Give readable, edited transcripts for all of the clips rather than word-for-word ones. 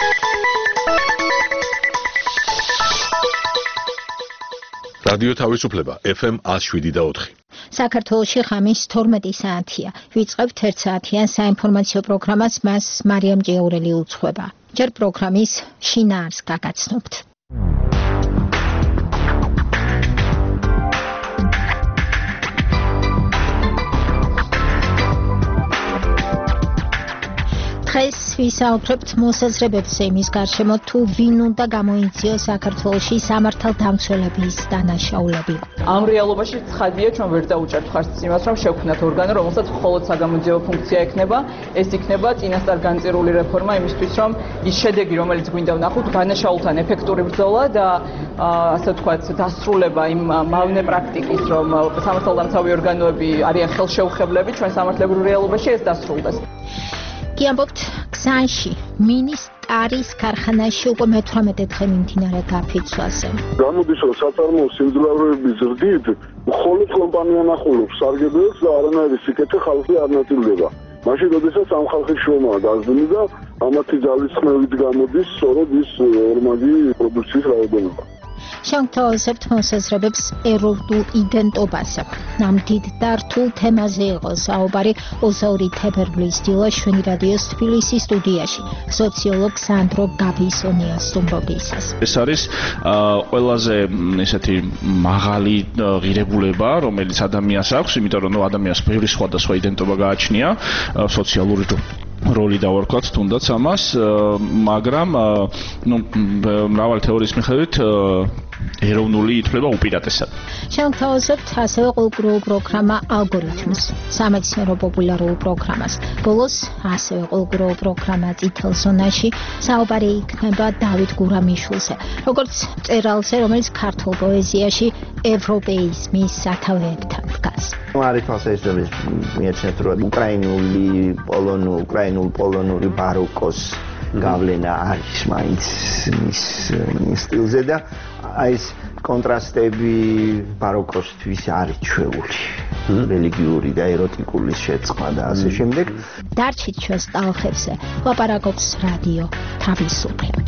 რადიო თავისუფლება FM 107.4. საქართველოში ღამის 12 საათია. ვიწყებთ 1 საათიან საინფორმაციო პროგრამას, მას მარიამ ჭიაურელი უძღვება. ჯერ პროგრამის შინაარს გაგაცნობთ. დღეს ვისაუბრებთ მოსაზრებებზე იმის გარშემო, თუ ვინ უნდა გამოიძიოს საქართველოში სამართალდამცველების დანაშაულები. ამ რეალობაში ცხადია, ჩვენ ვერ დაუჭერთ ხარჯს იმას, რომ შევქმნათ ორგანო, რომელსაც მხოლოდ საგამოძიებო ფუნქცია ექნება. ეს იქნება წინასწარ განწირული რეფორმა იმისთვის, რომ ის შედეგი, რომელიც გვინდა ვნახოთ, დანაშაულთან ეფექტური ბრძოლა და ასე ვთქვათ, დასრულება იმ მავნე პრაქტიკის, რომ სამართალდამცავი ორგანოები არიან ხელშეუხებლები ჩვენ სამართლებრივ რეალობაში ეს დასრულდეს. კი ამბობთ, ქსანში მინის ტარის ქარხანაში უკვე მე-18 დღე მიმდინარე გაფიცვაზე. გამოდის, რომ საწარმოო სიმძლავრეების ზრდით მხოლოდ კომპანია ნახულობს სარგებელს და არანაირი სიკეთე ხალხი არ ნაწილდება. მაშინ, როდესაც ამ ხალხის შრომა გაზრდილი და ამათი ძალისხმევით გამოდის სწორედ ის ორმაგი პროდუქციის რაოდენობა. შევთავაზებთ მოსაზრებებს ეროვნულ იდენტობაზე. ამ დიდ და რთულ თემაზე იყო საუბარი 22 თებერვლის დილას ჩვენი რადიოს თბილისის სტუდიაში სოციოლოგ სანდრო გაბისონიას სტუმრობისას. ეს არის ყველაზე ესეთი მაღალი ღირებულება, რომელიც ადამიანს აქვს, იმიტომ რომ ადამიანს ბევრი სხვადასხვა იდენტობა გააჩნია, სოციალური როლი დავარქვათ თუნდაც ამას, მაგრამ მრავალი თეორიის მიხედვით ეროვნული ითვლება უპირატესად. შევთავაზებთ ასევე ყოველდღიურ პროგრამა ალგორითმს, სამეცნიერო პოპულარულ პროგრამას. ბოლოს ასევე ყოველდღიურ პროგრამა წითელ ზონაში საუბარი იქნება დავით გურამიშვილზე, როგორც მწერალზე, რომელიც ქართულ პოეზიაში ევროპეიზმის სათავეებთან დგას. არის თვალსაჩინო მიეცნეთ, რომ უკრაინულ-პოლონური ბაროკოს გავლენა არის მაინც მის სტილზე და ეს კონტრასტები ბაროკოსთვის არის ჩვეული, რელიგიური და ეროტიკული შეწყვა და ასე შემდეგ. დარჩით ჩვენს ტალღებზე, ლაპარაკობს რადიო თავისუფლება.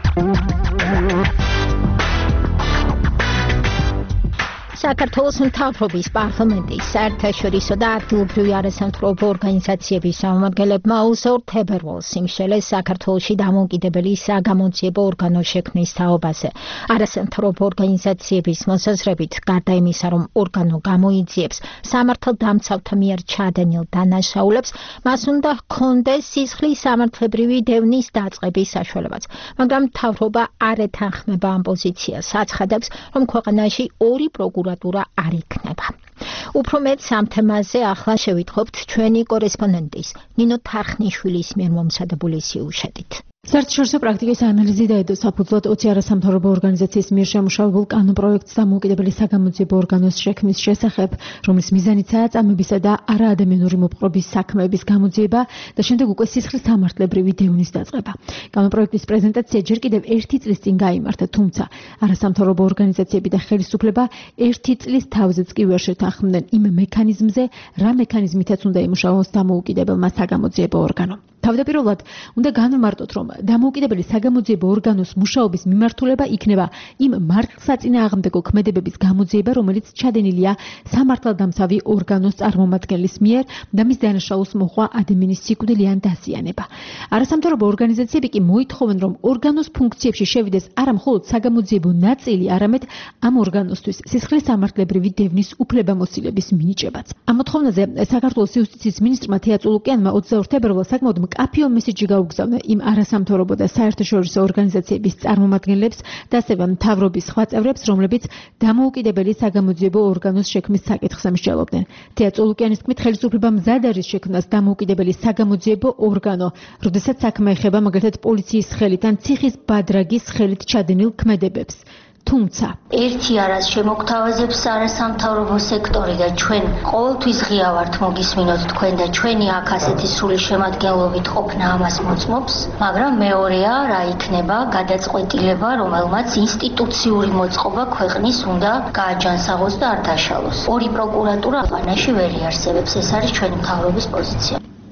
საქართველოს მთავრობის პარლამენტის საერთაშორისო და ადგილობრივი არასამთავრობო ორგანიზაციების წარმომადგენლებმა 22 თებერვალს იმსჯელეს საქართველოში დამოუკიდებელი საგამოძიებო ორგანოს შექმნის თაობაზე. არასამთავრობო ორგანიზაციების მოსაზრებით, გარდა იმისა, რომ ორგანო გამოიძიებს სამართალდამცავთა მიერ ჩადენილ დანაშაულებს, მას უნდა ჰქონდეს სისხლის სამართლებრივი დევნის დაწყების საშუალებაც. მაგრამ მთავრობა არ ეთანხმება ამ პოზიციას, აცხადებს, რომ ქვეყანაში ორი პროკურატურა არ იქნება. უფრო მეტ ამ თემაზე ახლა შევიტყობთ ჩვენი კორესპონდენტის ნინო თარხნიშვილის მიერ მომზადებული სიუჟეტით. საერთაშორისო პრაქტიკის ანალიზი დაედო საფუძვლად 20 არასამთავრობო ორგანიზაციის მიერ შემუშავებულ კანონპროექტს დამოუკიდებელი საგამოძიებო ორგანოს შექმნის შესახებ, რომლის მიზანიცაა წამებისა და არაადამიანური მოპყრობის საქმეების გამოძიება და შემდეგ უკვე სისხლის სამართლებრივი დევნის დაწყება. კანონპროექტის პრეზენტაცია ჯერ კიდევ 1 წლის წინ გაიმართა, თუმცა არასამთავრობო ორგანიზაციები და ხელისუფლება 1 წლის თავზეც კი ვერ შეთანხმდნენ იმ მექანიზმზე, რა მექანიზმითაც უნდა იმუშაოს დამოუკიდებელმა საგამოძიებო ორგანომ. თავდაპირველად უნდა განვმარტოთ, რომ დამოუკიდებელი საგამოძიებო ორგანოს მუშაობის მიმართულება იქნება იმ მართლსაწინააღმდეგო ქმედებების გამოძიება, რომელიც ჩადენილია სამართალდამცავი ორგანოს წარმომადგენლის მიერ და მის დანაშაულს მოჰყვა ადამიანის სიკვდილიან დაზიანება. არასამთავრობო ორგანიზაციები კი მოითხოვენ, რომ ორგანოს ფუნქციებში შევიდეს არა მხოლოდ საგამოძიებო ნაწილი, არამედ ამ ორგანოსთვის სისხლის სამართლებრივი დევნის უფლებამოსილების მინიჭებაც. ამ მოთხოვნაზე საქართველოს იუსტიციის მინისტრმა თეა წულუკიანმა 22 თებერვალს საკმაოდ მკაფიო მესიჯი გაუგზავნა იმ არასამთავრობო და საერთაშორისო ორგანიზაციების წარმომადგენლებს და ასევე მთავრობის სხვა წევრებს, რომლებიც დამოუკიდებელი საგამოძიებო ორგანოს შექმნის საკითხს ამსჯელობდნენ. თეა წულუკიანის თქმით, ხელისუფლება მზად არის შექმნას დამოუკიდებელი საგამოძიებო ორგანო, როდესაც საქმე ეხება მაგალითად პოლიციის ხელით ან ციხის ბადრაგის ხელით ჩადენილ ქმედებებს. თუმცა ერთი არას შემოგთავაზებს არასამთავრობო სექტორი და ჩვენ ყოველთვის ღია ვართ მოგისმინოთ თქვენ და ჩვენი აქ ასეთი სრული შემადგენლობით ყოფნა ამას მოწმობს, მაგრამ მეორეა რა იქნება გადაწყვეტილება, რომელმაც ინსტიტუციური მოწყობა ქვეყნის უნდა გააჯანსაღოს და არ დაშალოს. ორი პროკურატურა ქვეყანაში ვერ იარსებებს, ეს არის ჩვენი მთავრობის პოზიცია.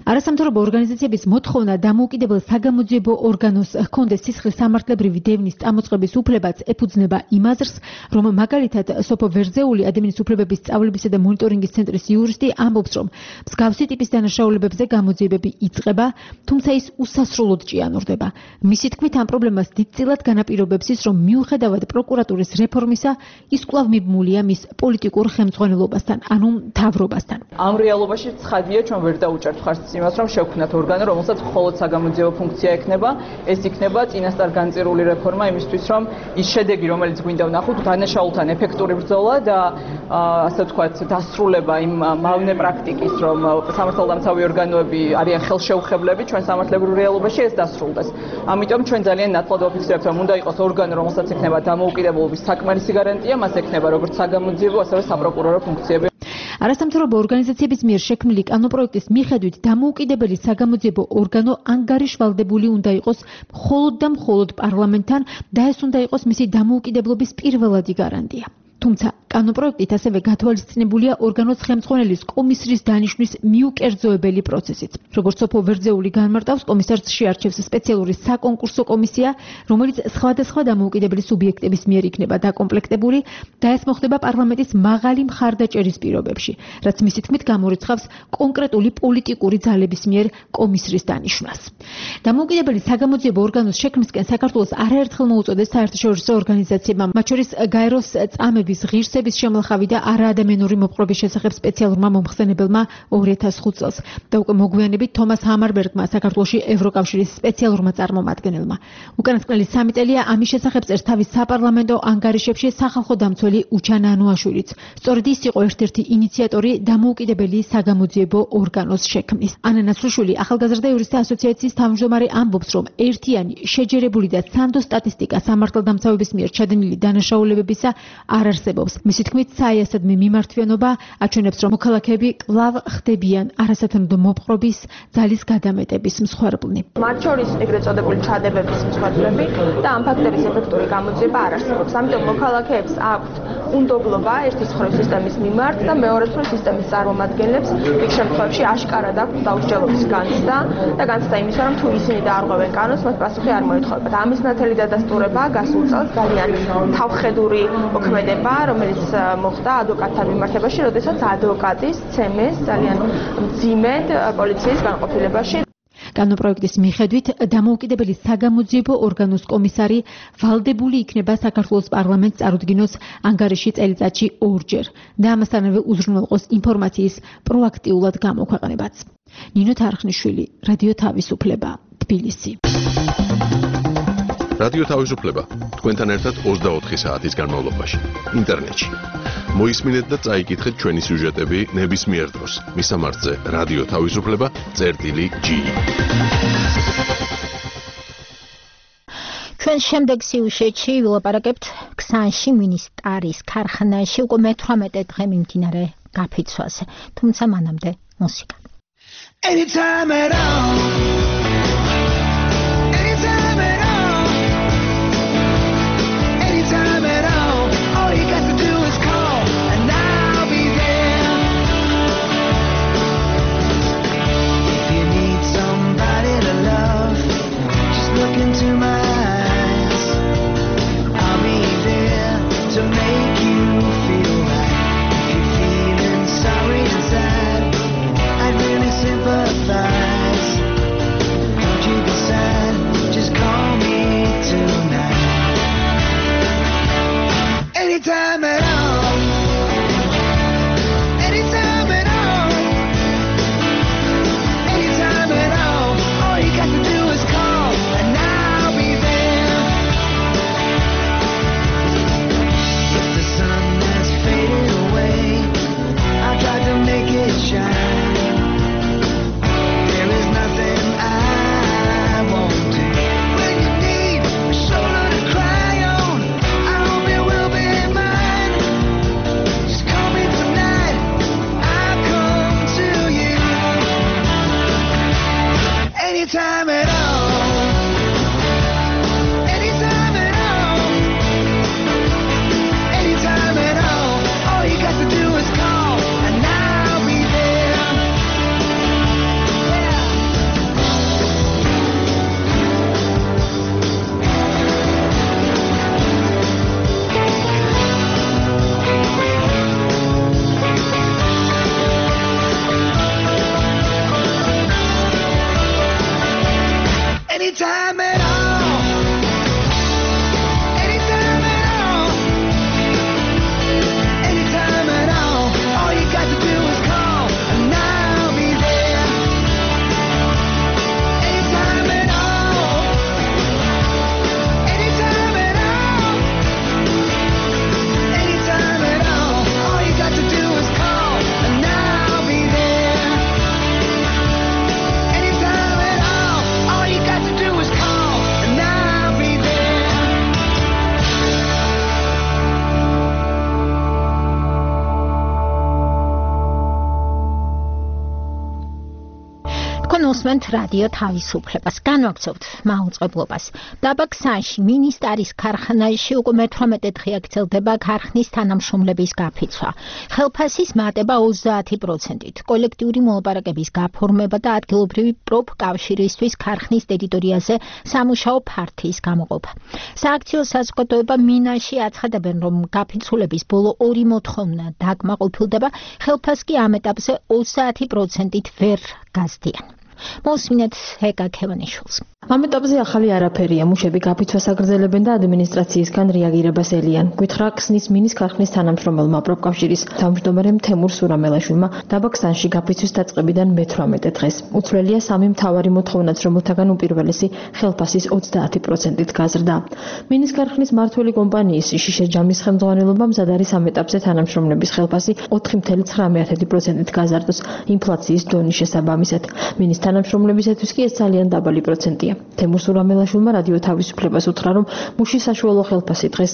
არასამთავრობო ორგანიზაციების მოთხოვნა დამოუკიდებელ საგამოძიებო ორგანოს ჰქონდეს სისხლის სამართლებრივი დევნის წამოწყების უფლებაც ეფუძნება იმ აზრს, რომ მაგალითად სოფო ვერძეული ადამიანის უფლებების სწავლებისა და მონიტორინგის ცენტრის იურისტი ამბობს, რომ მსგავსი ტიპის დანაშაულებებზე გამოძიებები იწყება, თუმცა ის უსასრულოდ ჭიანურდება. მისი თქმით, ამ პრობლემას დიდწილად განაპირობებს ის, რომ მიუხედავად პროკურატურის რეფორმისა, ის კვლავ მიბმულია მის პოლიტიკურ ხელმძღვანელობასთან, ანუ მთავრობასთან. ამ რეალობაში ცხადია, ჩვენ ვერ დაუჭერთ ხარჯს იმას, რომ შევქმნათ ორგანო, რომელსაც მხოლოდ საგამოძიებო ფუნქცია ექნება. ეს იქნება წინასწარ განწირული რეფორმა იმისთვის, რომ ის შედეგი, რომელიც გვინდა ვნახოთ, დანაშაულთან ეფექტური ბრძოლა და ასე ვთქვათ, დასრულება იმ მავნე პრაქტიკის, რომ სამართალდამცავი ორგანოები არიან ხელშეუხებლები ჩვენ სამართლებრივ რეალობაში ეს დასრულდეს. ამიტომ ჩვენ ძალიან ნათლად ვაფიქსირებთ, რომ უნდა იყოს ორგანო, რომელსაც ექნება დამოუკიდებლობის საკმარისი გარანტია, მას ექნება როგორც საგამოძიებო, ასევე საპროკურორო ფუნქციები. არასამთავრობო ორგანიზაციების მიერ შექმნილი კანონპროექტის მიხედვით დამოუკიდებელი საგამოძიებო ორგანო ანგარიშვალდებული უნდა იყოს მხოლოდ და მხოლოდ პარლამენტთან და ეს უნდა იყოს მისი დამოუკიდებლობის პირველადი გარანტია. თუმცა კანონპროექტით ასევე გათვალისწინებულია ორგანოს ხელმძღვანელის კომისრის დანიშვნის მიუკერძოებელი პროცესიც. როგორც სოფო ვერძეული განმარტავს, კომისარს შეარჩევს სპეციალური საკონკურსო კომისია, რომელიც სხვადასხვა დამოუკიდებელი სუბიექტების მიერ იქნება დაკომპლექტებული და ეს მოხდება პარლამენტის მაღალი მხარდაჭერის პირობებში, რაც მისი თქმით გამორიცხავს კონკრეტული პოლიტიკური ძალების მიერ კომისრის დანიშვნას. დამოუკიდებელი საგამოძიებო ორგანოს შექმნისკენ საქართველოს არაერთხელ მოუწოდეს საერთაშორისო ორგანიზაციებმა, მათ შორის გაეროს წამების ღირსების შემლახავი და არაადამიანური მოპყრობის შესახებ სპეციალურმა მომხსენებელმა 2005 წელს და უკვე მოგვიანებით თომას ჰამარბერგმა საქართველოში ევროკავშირის სპეციალურმა წარმომადგენელმა. უკანასკნელი 3 წელია ამის შესახებ წერს თავის საპარლამენტო ანგარიშებში სახალხო დამცველი უჩან ანუაშვილიც. სწორედ ის იყო ერთ-ერთი ინიციატორი დამოუკიდებელი საგამოძიებო ორგანოს შექმნის. ანა ნაცრუშვილი ახალგაზრდა იურისტთა ასოციაციის თავმჯდომარე ამბობს, რომ ერთიანი, შეჯერებული და სანდო სტატისტიკა სამართალდამცავების მიერ ჩადენილი დანაშაულებებისა არ არსებობს. მისი თქმით, საიასადმი მიმართვიანობა აჩვენებს, რომ მოქალაქეები კვლავ ხდებიან არასათანადო მოპყრობის, ძალის გადამეტების მსხვერპლნი. მათ შორის ეგრეთ წოდებული ჩადებების მსხვერპლები და ამ ფაქტების ეფექტური გამოძიება არ არსებობს. ამიტომ მოქალაქეებს აქვთ უნდობლობა ერთის მხრივ სისტემის მიმართ და მეორეს მხრივ სისტემის წარმომადგენლებს იქ შემთხვევებში აშკარად აქვთ დაუსჯელობის განცდა და განცდა იმისა, რომ თუ ისინი დაარღვევენ კანონს, მათ პასუხი არ მოეთხოვებათ. ამის ნათელი დადასტურება გასულ წელს ძალიან თავხედური მოქმედება, რომელიც მოხდა ადვოკატთან მიმართებაში, როდესაც ადვოკატის ცემეს ძალიან მძიმედ პოლიციის განყოფილებაში. კანონპროექტის მიხედვით დამოუკიდებელი საგამოძიებო ორგანოს კომისარი ვალდებული იქნება საქართველოს პარლამენტს წარუდგინოს ანგარიში წელიწადში 2 ჯერ და ამასთანავე უზრუნველყოს ინფორმაციის პროაქტიულად გამოქვეყნებაც. ნინო თარხნიშვილი, რადიო თავისუფლება, თბილისი. რადიო თავისუფლება თქვენთან ერთად 24 საათის განმავლობაში ინტერნეტში. მოისმინეთ და წაიკითხეთ ჩვენი სიუჟეტები ნებისმიერ დროს. მისამართზე რადიო თავისუფლება.gi. ჩვენ შემდეგ სიუჟეტში ვილაპარაკებთ ქსანში მინისტარის ქარხანაში უკვე მე-18 დღე მიმდინარე გაფიცვაზე. თუმცა მანამდე მუსიკა. Anytime at all. Anytime at all. Anytime at all. All you got to do is call and I'll be there. If you need somebody to love, just look into my eyes. I'll be there to make you feel right. If you're feeling sorry inside, I'd really sympathize. Don't you decide, just call me tonight. Anytime at all. Anytime at all. Anytime at all. All you got to do is call and I'll be there. If the sun has faded away, I'll try to make it shine. There is nothing I won't do. When you need a shoulder to cry on, I hope it will be mine. Just call me tonight, I'll come to you. Anytime at all. Anytime at all. Anytime at all. All you got to do is call and I'll be there. Yeah. გისმენთ რადიო თავისუფლებას. განვაგრძობთ მაუწყებლობას. დაბა ქსანში მინისტარის ქარხანაში უკვე მე-18 დღე გრძელდება ქარხნის თანამშრომლების გაფიცვა. ხელფასის მატება 30%-ით, კოლექტიური მოლაპარაკების გაფორმება და ადგილობრივი პროფკავშირისთვის ქარხნის ტერიტორიაზე სამუშაო ფართიის გამოყოფა. სააქციო საზოგადოება მინაში აცხადებენ, რომ გაფიცულების ბოლო 2 მოთხოვნა დაკმაყოფილდება, ხელფასს კი ამ ეტაპზე 30%-ით ვერ გაზდიან. მოსმინეთ ჰეკა ქევანიშვილს. ამ ეტაპზე ახალი არაფერია, მუშები გაფიცვას აგრძელებენ და ადმინისტრაციისგან რეაგირებას ელიან. გითხრა ქსნის მინის ქარხნის თანამშრომელმა პროფკავშირის თავმჯდომარემ თემურ სურამელაშვილმა დაბა ქსანში გაფიცვის დაწყებიდან მე-18 დღეს. უცვლელია 3 მთავარი მოთხოვნაც, რომელთაგან უპირველესი ხელფასის 30%-ით გაზრდა. მინის ქარხნის მმართველი კომპანიის შიშე ჯამის ხელმძღვანელობა მზად არის ამ ეტაპზე თანამშრომლების ხელფასი 4,9%-ით გაზარდოს ინფლაციის დონის შესაბამისად. მინის თანამშრომლებისათვის კი ეს ძალიან დაბალი პროცენტია. თემურ სურამელაშვილმა რადიო თავისუფლებას უთხრა, რომ მუშის საშუალო ხელფასი დღეს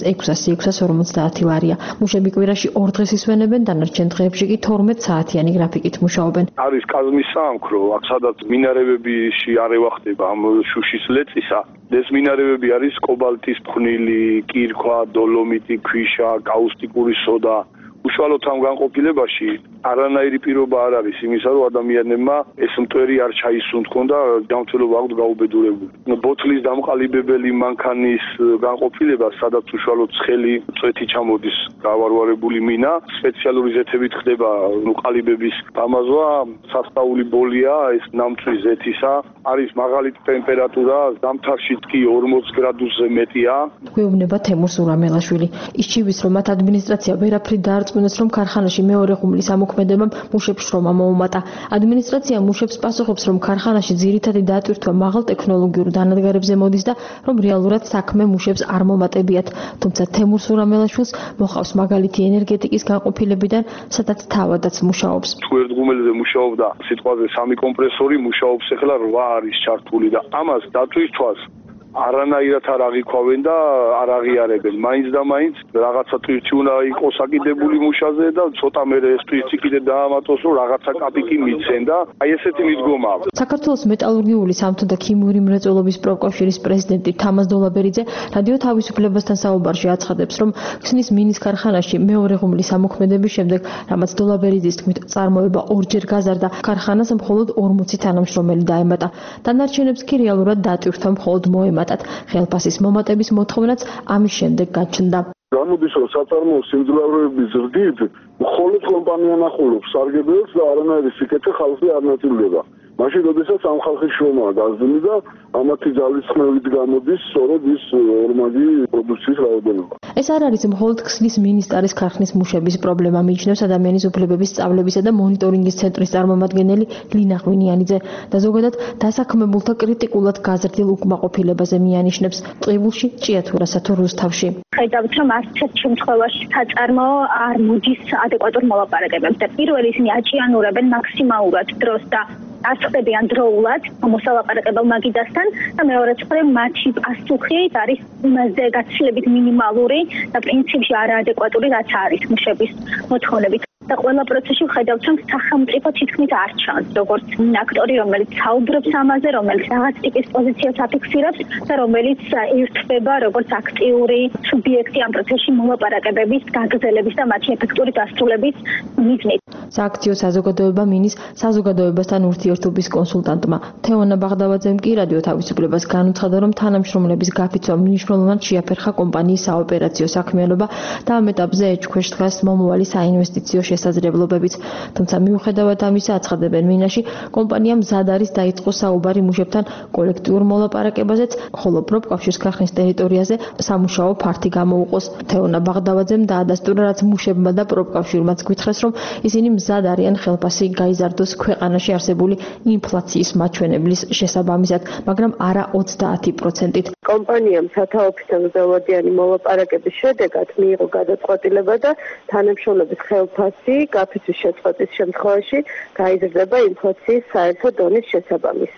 650 ლარია. მუშები კვირაში 2 დღეს ისვენებენ, დანარჩენ დღეებში კი 12 საათიანი გრაფიკით მუშაობენ. არის კაზმის საამქრო, აქ სადაც მინარევებში არევა ხდება ამ შუშის ლეწისა. ეს მინარევები არის კობალტის ფხვნილი, კირქვა, დოლომიტი, ქვიშა, კაუსტიკური სოდა. უშუალოდ ამ განყოფილებაში არანაირი პირობა არ არის იმისა, რომ ადამიანებმა ეს მტვერი არ ჩაისუნთქონ და ჯანმრთელობა აქვთ გაუბედურებული. ბოთლის დამყალიბებელი მანქანის განყოფილება, სადაც უშუალოდ ცხელი წვეთი ჩამოდის გავარვარებული მინა, სპეციალური ზეთებით ხდება ყალიბების დამაზვა, სასწაული ბოლია, ეს ნამწვი ზეთისა, არის მაღალი ტემპერატურა, ზამთარშიც კი 40 გრადუსზე მეტია. გვეუბნება თემურ სურამელაშვილი. ის ჭირვის, რომ მათ ადმინისტრაცია ვერაფრით დაარწმუნოს, რომ ქარხანაში მეორე ღუმლის ამოქმედებამ მუშებს შრომა მოუმატა. ადმინისტრაცია მუშებს პასუხობს, რომ ქარხანაში ძირითადი დატვირთვა მაღალ ტექნოლოგიურ დანადგარებზე მოდის და რომ რეალურად საქმე მუშებს არ მომატებიათ. თუმცა თემურ სურამელაშვილს მოყავს მაგალითი ენერგეტიკის განყოფილებიდან, სადაც თავადაც მუშაობს. თუ ერთ ღუმელზე მუშაობდა სიტყვაზე 3 კომპრესორი, მუშაობს ახლა 8 არის ჩართული და ამას დატვირთვას არანაირად არ აღიქვავენ და არ აღიარებენ. მაინც და მაინც რაღაცა ტვირთი უნდა იყოს აკიდებული მუშაზე და ცოტა მერე ეს ტვირთი კიდე დაამატოს, რომ რაღაცა კაპიკი მიცენ და აი ესეთი მიდგომაა. საქართველოს მეტალურგიული სამთო და ქიმიური მრეწველობის პროფკავშირის პრეზიდენტი თამაზ დოლაბერიძე რადიო თავისუფლებასთან საუბარში აცხადებს, რომ ქსნის მინის ქარხანაში მეორე ღუმლის ამოქმედების შემდეგ, რამაც დოლაბერიძის თქმით წარმოება 2-ჯერ გაზარდა, ქარხანას მხოლოდ 40 თანამშრომელი დაემატა. დანარჩენებს კი რეალურად დატვირთვა მხოლოდ მოემატა. ხელფასის მომატების მოთხოვნაც ამის შემდეგ გაჩნდა. გამოდის, რომ საწარმოო სიმძლავრეების ზრდით მხოლოდ კომპანია ნახულობს სარგებელს და არანაირი სიკეთე ხალხი არ ნაწილდება. მაშინ, როდესაც ამ ხალხის შრომა გაზრდილი და ამათი ძალისხმევით გამოდის სწორედ ის ორმაგი პროდუქციის რაოდენობა. ეს არ არის მხოლოდ ქსნის მინისტარის ქარხნის მუშების პრობლემა, მიიჩნევს ადამიანის უფლებების სწავლებისა და მონიტორინგის ცენტრის წარმომადგენელი ლინა ღვინიანიძე და ზოგადად დასაქმებულთა კრიტიკულად გაზრდილ უკმაყოფილებაზე მიანიშნებს ტყიბულში, ჭიათურასა თუ რუსთავში. ხედავთ, რომ არც ერთ შემთხვევაში საწარმოო არ მოდის ადეკვატურ მოლაპარაკებებს და პირველი ისინი აჭიანურებენ მაქსიმალურად დროს და არ ხდებიან დროულად მოსალაპარაკებელ მაგიდასთან და მეორე მხრივ მათი პასუხი არის იმაზე გაცილებით მინიმალური და პრინციპში არაადეკვატური, რაც არის მუშების მოთხოვნებით. და ყველა პროცესში ვხედავთ, რომ სახელმწიფო თითქმის არ ჩანს, როგორც აქტორი, რომელიც საუბრობს ამაზე, რომელიც რაღაც ტიპის პოზიციას აფიქსირებს და რომელიც ერთვება როგორც აქტიური სუბიექტი ამ პროცესში მოლაპარაკებების გაგრძელების და მათი ეფექტური დასრულების მიზნით. სააქციო საზოგადოება მინის საზოგადოებასთან ურთიერთობის კონსულტანტმა თეონა ბაღდავაძემ კი რადიო თავისუფლებას განუცხადა, რომ თანამშრომლების გაფიცვა მნიშვნელოვნად შეაფერხა კომპანიის საოპერაციო საქმიანობა და ამ ეტაპზე ეჭქვეშ დგას მომავალი საინვესტიციო შესაძლებლობებიც. თუმცა მიუხედავად ამისა, აცხადებენ მინაში, კომპანია მზად არის დაიწყოს საუბარი მუშებთან კოლექტიურ მოლაპარაკებაზეც, ხოლო პროფკავშირის ქარხნის ტერიტორიაზე სამუშაო ფართი გამოუყოს. თეონა ბაღდავაძემ დაადასტურა, რაც მუშებმა და პროფკავშირმაც გვითხრეს, რომ ისინი მზად არიან ხელფასი გაიზარდოს ქვეყანაში არსებული ინფლაციის მაჩვენებლის შესაბამისად, მაგრამ არა 30%-ით. კომპანიამ სათაოფისო მზელვადიანი მოლაპარაკების შედეგად მიიღო გადაწყვეტილება და თანამშრომლების ხელფასი გაფიცვის შეწყვეტის შემთხვევაში გაიზრდება ინფლაციის საერთო დონის შესაბამისად.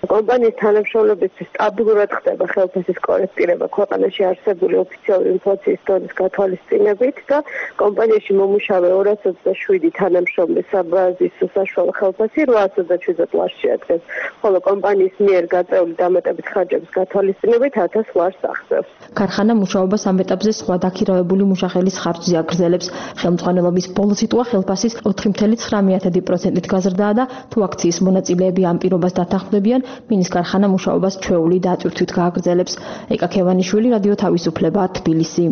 კომპანიის თანამშრომლებისთვის სტაბილურად ხდება ხელფასის კორექტირება ქვეყანაში არსებული ოფიციალური ინფლაციის დონის გათვალისწინებით და კომპანიაში მომუშავე 227 თანამშრომლის საბაზისო საშუალო ხელფასი 827 ლარს შეადგენს, ხოლო კომპანიის მიერ გაწეული დამატებით ხარჯების გათვალისწინებით 1000 ლარს აღწევს. ქარხანა მუშაობას ამ ეტაპზე სხვა დაქირავებული მუშახელის ხარჯზე აგრძელებს. ხელმძღვანელობის ბოლო სიტყვა ხელფასის 4.9%-ით გაზრდაა და თუ აქციის მონაწილეები ამ პირობას დათანხმდებიან, მინის ქარხანა მუშაობას ჩვეული დატვირთვით გააგრძელებს. ეკა ქევანიშვილი, რადიო თავისუფლება, თბილისი.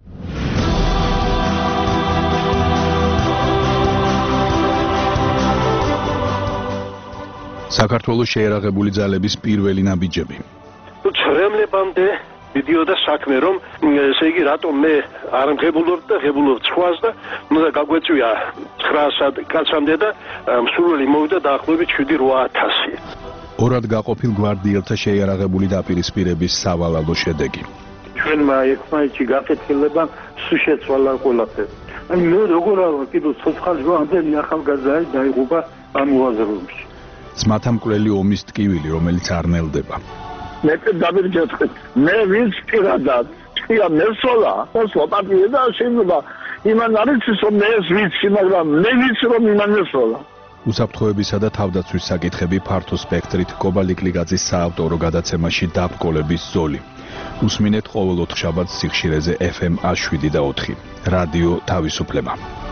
საქართველოს შეერაღებული ძალების პირველი ნაბიჯები. ცრემლებამდე მიდიოდა საქმე, რომ ესე იგი რატომ მე არ მღებულობ და ღებულობ სხვას და უნდა გაგვეწვია 900 კაცამდე და მსურველი მოვიდა დაახლოებით 7-8000. ორად გაყოფილ გვარდიელთა შეიარაღებული დაპირისპირების სავალალო შედეგი. ჩვენმა ერთმანეთში გაკეთილება სულ შეცვალა ყველაფერი. აი მე როგორ არ ვარ კიდევ ცოცხალი ამდენი ახალგაზრდა დაიღუპა ამ უაზროებში. ძმათამკვლელი ომის ტკივილი, რომელიც არ ნელდება. მე დავირჯეთყეთ. მე ვინც პირადად თქვია მესოლა, სლოპატიე და შეიძლება იმან არის რომ მე ეს ვიცი, მაგრამ მე ვიცი რომ იმან მესოლა. უსაფრთხოებისა და თავდაცვის საკითხები ფართო სპექტრით კობალიკლიგაძის საავტორო გადაცემაში დაბრკოლების ზოლი. უსმინეთ ყოველ 4 შაბათს სიხშირეზე FM 107 და 4. რადიო თავისუფლება.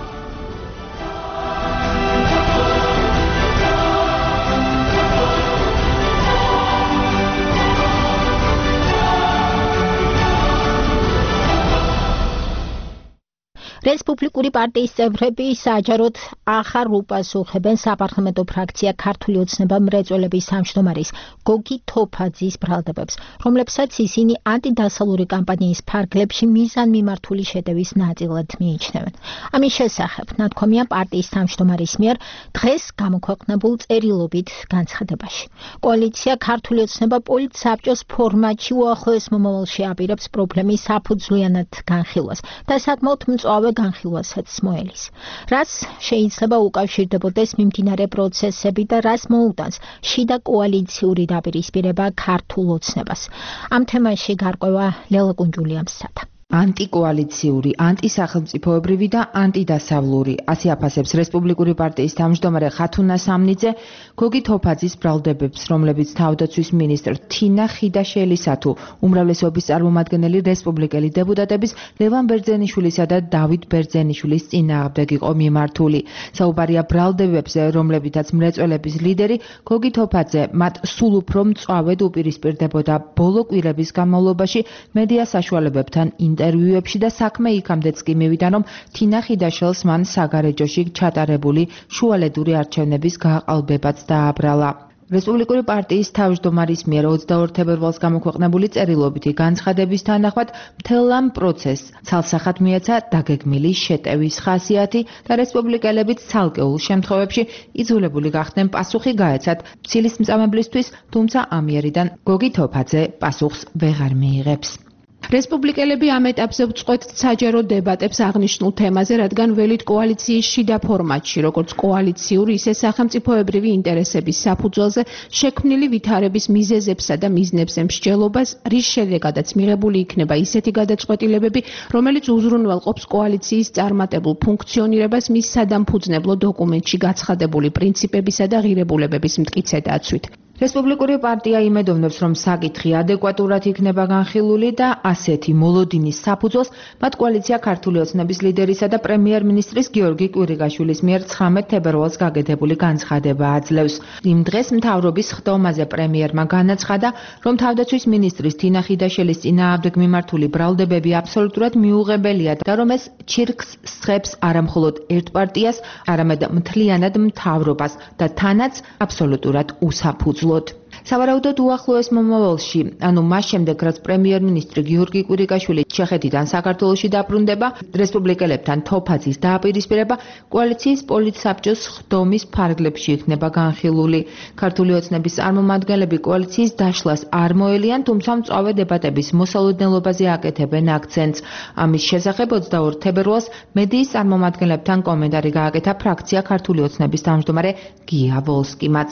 რესპუბლიკური პარტიის წევრები საჯაროდ ახალ უპასუხებენ საპარლამენტო ფრაქცია ქართული ოცნება მრეწველების თავმჯდომარის გოგი თოფაძის ბრალდებებს, რომლებსაც ისინი ანტიდასალური კამპანიის ფარგლებში მიზანმიმართული შეტევის ნაწილად მიიჩნევენ. ამის შესახებ ნათქვამია პარტიის თავმჯდომარის მიერ დღეს გამოქვეყნებულ წერილობით განცხადებაში. კოალიცია ქართული ოცნება პოლიტსაბჭოს ფორმატში უახლოეს მომავალში აპირებს პრობლემის საფუძვლიანად განხილვას და საკმაოდ მწვავე განხილვასაც მოელის. რაც შეიძლება უკავშირდებოდეს მიმდინარე პროცესები და რას მოუტანს შიდა კოალიციური დაპირისპირება ქართულ ოცნებას. ამ თემაში გარკვევა ლელა კუნჯულიამსათა. ანტიკოალიციური, ანტისახელმწიფოებრივი და ანტიდასავლური. ასე აფასებს რესპუბლიკური პარტიის თავმჯდომარე ხათუნა სამნიძე გოგი თოფაძის ბრალდებებს, რომლებიც თავდაცვის მინისტრ თინა ხიდაშელისა თუ უმრავლესობის წარმომადგენელი რესპუბლიკელი დეპუტატების ლევან ბერძენიშვილისა და დავით ბერძენიშვილის წინააღმდეგ იყო მიმართული. საუბარია ბრალდებებზე, რომლებითაც მრეწველების ლიდერი გოგი თოფაძე მათ სულ უფრო მწვავედ უპირისპირდებოდა ბოლო კვირების განმავლობაში მედია საშუალებებთან ინტერვიუებში და საქმე იქამდეც კი მივიდა, რომ თინა ხიდაშელს მან საგარეჯოში ჩატარებული შუალედური არჩევნების გააყალბებაც დააბრალა. რესპუბლიკური პარტიის თავმჯდომარის მიერ 22 თებერვალს გამოქვეყნებული წერილობითი განცხადების თანახმად მთელ ამ პროცესს ცალსახად მიეცა დაგეგმილი შეტევის ხასიათი და რესპუბლიკელებიც ცალკეულ შემთხვევებში იძულებული გახდნენ პასუხი გაეცათ ცილის მწამებლისთვის, თუმცა ამიერიდან გოგი თოფაძე პასუხს ვეღარ მიიღებს. რესპუბლიკელები ამ ეტაპზე ვწყვეტთ საჯარო დებატებს აღნიშნულ თემაზე, რადგან ველით კოალიციის შიდა ფორმატში, როგორც კოალიციური, ისე სახელმწიფოებრივი ინტერესების საფუძველზე შექმნილი ვითარების მიზეზებსა და მიზნებზე მსჯელობას, რის შედეგადაც მიღებული იქნება ისეთი გადაწყვეტილებები, რომელიც უზრუნველყოფს კოალიციის წარმატებულ ფუნქციონირებას მის სადამფუძნებლო დოკუმენტში გაცხადებული პრინციპებისა და ღირებულებების მტკიცე დაცვით. რესპუბლიკური პარტია იმედოვნებს, რომ საკითხი ადეკვატურად იქნება განხილული და ასეთი მოლოდინის საფუძველს მათ კოალიცია ქართული ოცნების ლიდერისა და პრემიერ-მინისტრის გიორგი კვირიკაშვილის მიერ 19 თებერვალს გაკეთებული განცხადება აძლევს. იმ დღეს მთავრობის ხდომაზე პრემიერმა განაცხადა, რომ თავდაცვის მინისტრის თინა ხიდაშელის წინააღმდეგ მიმართული ბრალდებები აბსოლუტურად მიუღებელია და რომ ეს ჩირკს სხებს არამხოლოდ ერთ პარტიას, არამედ მთლიანად მთავრობას და თანაც აბსოლუტურად უსაფუძვლოდ. სავარაუდოდ უახლოეს მომავალში, ანუ მას შემდეგ, რაც პრემიერ-მინისტრი გიორგი კვირიკაშვილი ჩეხეთიდან საქართველოში დაბრუნდება, რესპუბლიკელებთან თოფაძის დააპირისპირება კოალიციის პოლიტსაბჭოს ხდომის ფარგლებში იქნება განხილული. ქართული ოცნების წარმომადგენლები კოალიციის დაშლას არ მოელიან, თუმცა მწვავე დებატების მოსალოდნელობაზე აკეთებენ აქცენტს. ამის შესახებ 22 თებერვალს მედიის წარმომადგენლებთან კომენტარი გააკეთა ფრაქცია ქართული ოცნების თავმჯდომარე გია ვოლსკიმაც.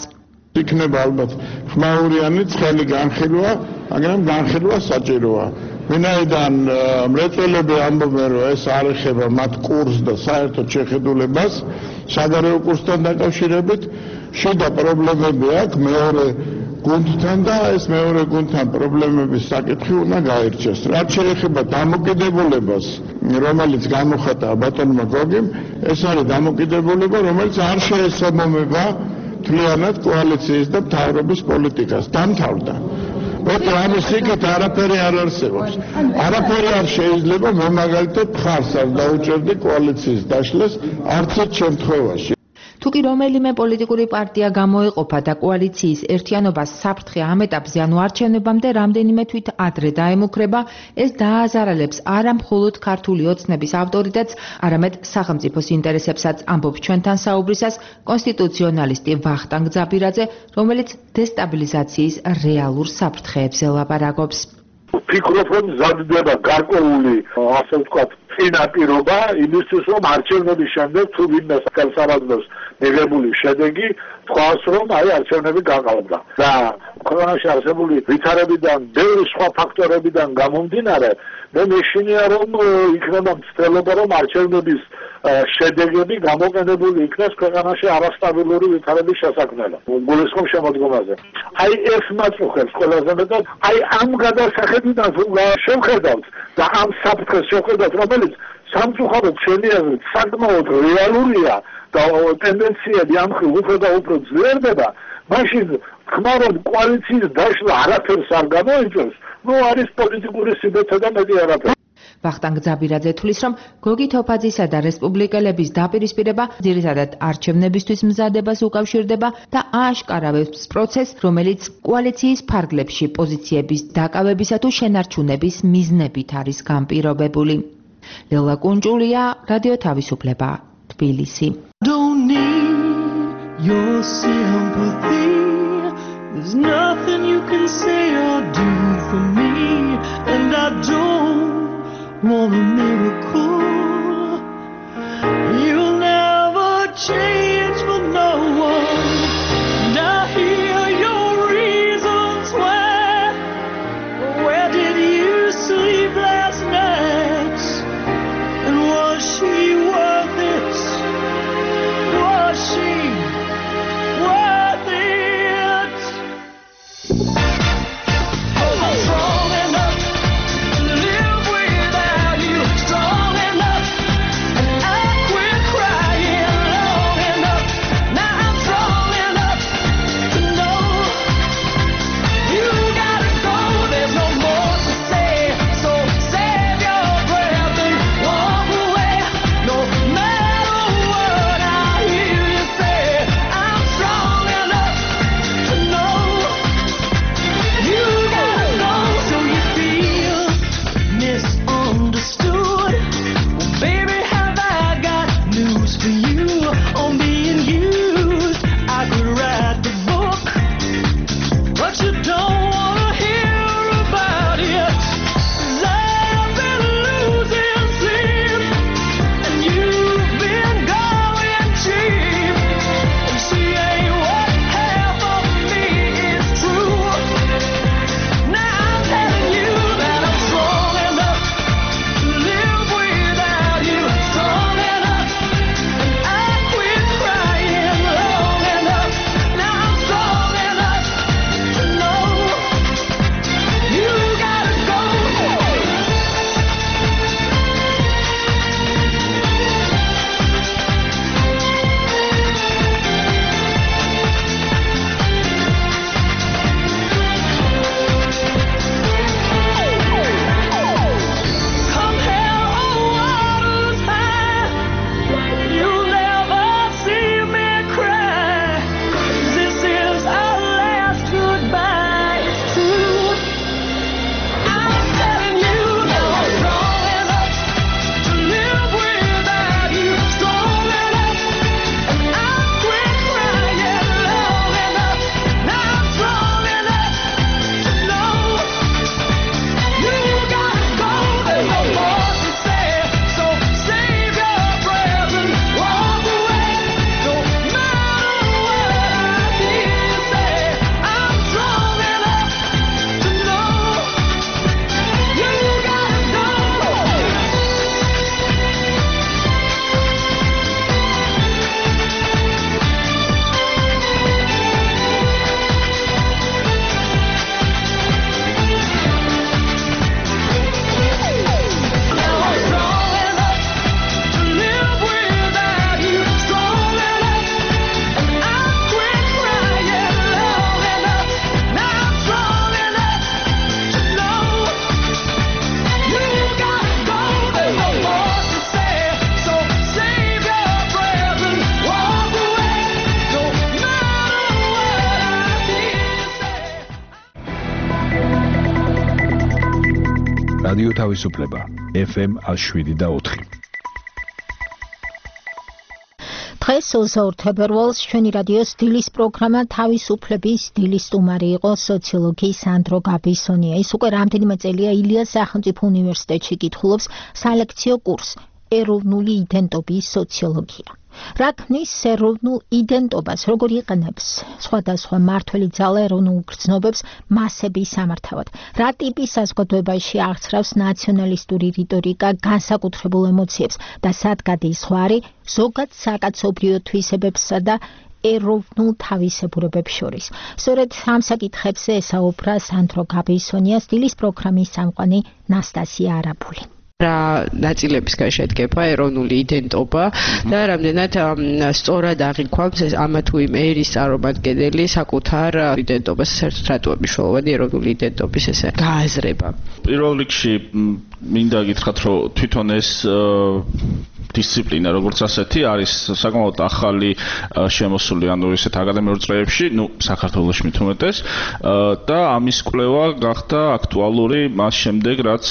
იქნება ალბათ ხმაურიანი ცხელი განხილვა, მაგრამ განხილვა საჭიროა. ვინაიდან მრეწველები ამბობენ, რომ ეს არ ეხება მათ კურსს და საერთოდ შეხედულებას საგარეო კურსთან დაკავშირებით, შიდა პრობლემები აქვს მეორე გუნდთან და ეს მეორე გუნდთან პრობლემების საკითხი უნდა გაირჩეს. რაც შეეხება დამოკიდებულებას, რომელიც გამოხატა ბატონმა გოგიმ, ეს არის დამოკიდებულება, რომელიც არ შეესაბამება მთლიანად კოალიციის და მთავრობის პოლიტიკას. დამთავრდა. მოკლედ ამის იქით არაფერი არ არსებობს. არაფერი არ შეიძლება მე მაგალითად მხარს არ დაუჭერდი კოალიციის დაშლას არც ერთ შემთხვევაში. თუკი რომელიმე პოლიტიკური პარტია გამოეყოფა და კოალიციის ერთიანობას საფრთხე ამ ეტაპზე ანუ არჩევნებამდე რამდენიმე თვით ადრე დაემუქრება, ეს დააზარალებს არა მხოლოდ ქართული ოცნების ავტორიტეტს, არამედ სახელმწიფოს ინტერესებსაც, ამბობს ჩვენთან საუბრისას კონსტიტუციონალისტი ვახტანგ ძაბირაძე, რომელიც დესტაბილიზაციის რეალურ საფრთხეებზე ლაპარაკობს. ვფიქრობ, რომ მზადდება გარკვეული, ასე ვთქვათ, წინაპირობა იმისთვის, რომ არჩევნების შემდეგ თუ ვინმე ხელსაბაძოს მიღებული შედეგი თქვას, რომ აი არჩევნები გაყალბდა. და ქვეყანაში არსებული ვითარებიდან, ბევრი სხვა ფაქტორებიდან გამომდინარე, მე მეშინია, რომ იქნება მცდელობა, რომ არჩევნების შედეგები გამოყენებული იქნას ქვეყანაში არასტაბილური ვითარების შესაქმნელად. გულისხმობ შემოდგომაზე. აი ეს მაწუხებს ყველაზე მეტად, აი ამ გადასახედიდან შევხედავთ და ამ საფრთხეს შევხედავთ, რომელიც სამწუხაროდ შენი აზრით საკმაოდ რეალურია და ტენდენციები ამ მხრივ უფრო და უფრო ძლიერდება, მაშინ თქმა რომ კოალიციის დაშლა არაფერს არ გამოიწვევს, ნუ არის პოლიტიკური სიბეცე და მეტი არაფერი. ვახტანგ ძაბირაძე თვლის, რომ გოგი თოფაძისა და რესპუბლიკელების დაპირისპირება ძირითადად არჩევნებისთვის მზადებას უკავშირდება და ააშკარავებს პროცესს, რომელიც კოალიციის ფარგლებში პოზიციების დაკავებისა თუ შენარჩუნების მიზნებით არის განპირობებული. ლელა კუნჭულია, რადიო თავისუფლება, თბილისი. Don't need your sympathy. There's nothing you can say or do for me, and I don't want a miracle. You'll never change for no one. And I hear your reasons why. Where did you sleep last night? And was she worth it? Was she worth it? I'm strong enough to live without you. Strong enough. რადიო თავისუფლება FM 107.4. დღეს 22 თებერვალს ჩვენი რადიოს დილის პროგრამა თავისუფლების დილის სტუმარი იყო სოციოლოგი სანდრო გაბისონია. ის უკვე რამდენიმე წელია ილიას სახელმწიფო უნივერსიტეტში კითხულობს სალექციო კურსს ეროვნული იდენტობის სოციოლოგია. რა ქმნის ეროვნულ იდენტობას, როგორ იყენებს სხვადასხვა მმართველი ძალა ეროვნულ გრძნობებს მასების სამართავად, რა ტიპის საზოგადოებაში აღწევს ნაციონალისტური რიტორიკა განსაკუთრებულ ემოციებს და სად გადის ზღვარი ზოგად საკაცობრიო თვისებებსა და ეროვნულ თავისებურებებს შორის. სწორედ ამ საკითხებზე ესაუბრა სანდრო გაბისონიას დილის პროგრამის წამყვანი ნასტასია არაბული. რა ნაწილებისგან შედგება ეროვნული იდენტობა და რამდენად სწორად აღიქვამს ამა თუ იმ ერის წარმომადგენელი საკუთარ იდენტობას, საერთოდ რატოა მნიშვნელოვანი ეროვნული იდენტობის ესე გააზრება. პირველ რიგში მინდა გითხრათ, რომ თვითონ ეს დისციპლინა როგორც ასეთი არის საკმაოდ ახალი შემოსული, ანუ ესეთ აკადემიურ წრეებში, საქართველოში მით უმეტეს და ამის კვლევა გახდა აქტუალური მას შემდეგ, რაც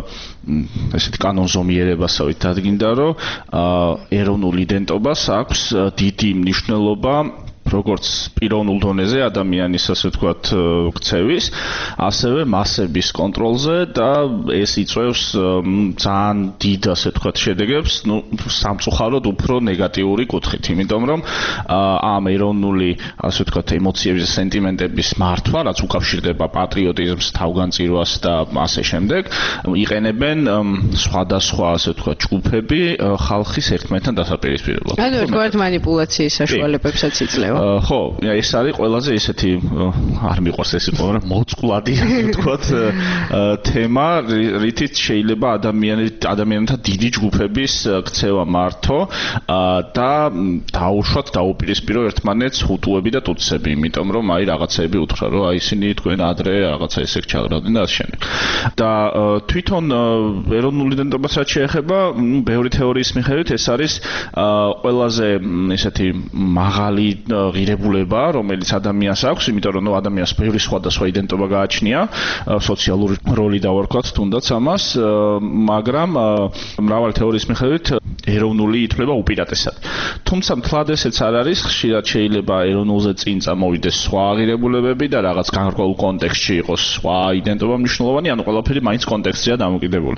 ესეთი კანონზომიერებასავით დადგინდა, რომ ეროვნულ იდენტობას აქვს დიდი მნიშვნელობა როგორც პიროვნულ დონეზე ადამიანის ასე ვთქვათ ქცევის, ასევე მასების კონტროლზე და ეს იწვევს ძალიან დიდ ასე ვთქვათ შედეგებს, სამწუხაროდ უფრო ნეგატიური კუთხით, იმიტომ რომ ამ ეროვნული ასე ვთქვათ ემოციების, სენტიმენტების მართვა, რაც უკავშირდება პატრიოტიზმს, თავგანწირვას და ასე შემდეგ, იყენებენ სხვადასხვა ასე ვთქვათ ჯგუფები ხალხის ერთმანეთთან დასაპირისპირებლად. ანუ ერთგვარად მანიპულაციის საშუალებებსაც იძლევა. ხო, ეს არის ყველაზე ისეთი არ მიყვარს ეს იყო, მაგრამ მოწყვლადი ვთქვათ თემა, რითიც შეიძლება ადამიანთა დიდი ჯგუფების ქცევა მართო და დაუშვათ, დაუპირისპირო ერთმანეთს ჰუტუები და ტუტსები, იმიტომ რომ აი რაღაცები უთხრა, რომ აი ისინი თქვენ ადრე რაღაცა ისე ჩაგრავდნენ და ასე შემდეგ. და თვითონ ეროვნული იდენტობას რაც შეეხება, ბევრი თეორიის მიხედვით ეს არის ყველაზე ესეთი მაღალი ღირებულება, რომელიც ადამიანს აქვს, იმიტომ რომ ადამიანს ბევრი სხვადასხვა იდენტობა გააჩნია, სოციალური როლი დავარქვათ თუნდაც ამას, მაგრამ მრავალი თეორიის მიხედვით ეროვნული ითვლება უპირატესად. თუმცა მთლად ესეც არ არის, ხშირად შეიძლება ეროვნულზე წინ წამოვიდეს სხვა ღირებულებები და რაღაც განსხვავებულ კონტექსტში იყოს სხვა იდენტობა მნიშვნელოვანი, ანუ ყველაფერი მაინც კონტექსტზეა დამოკიდებული.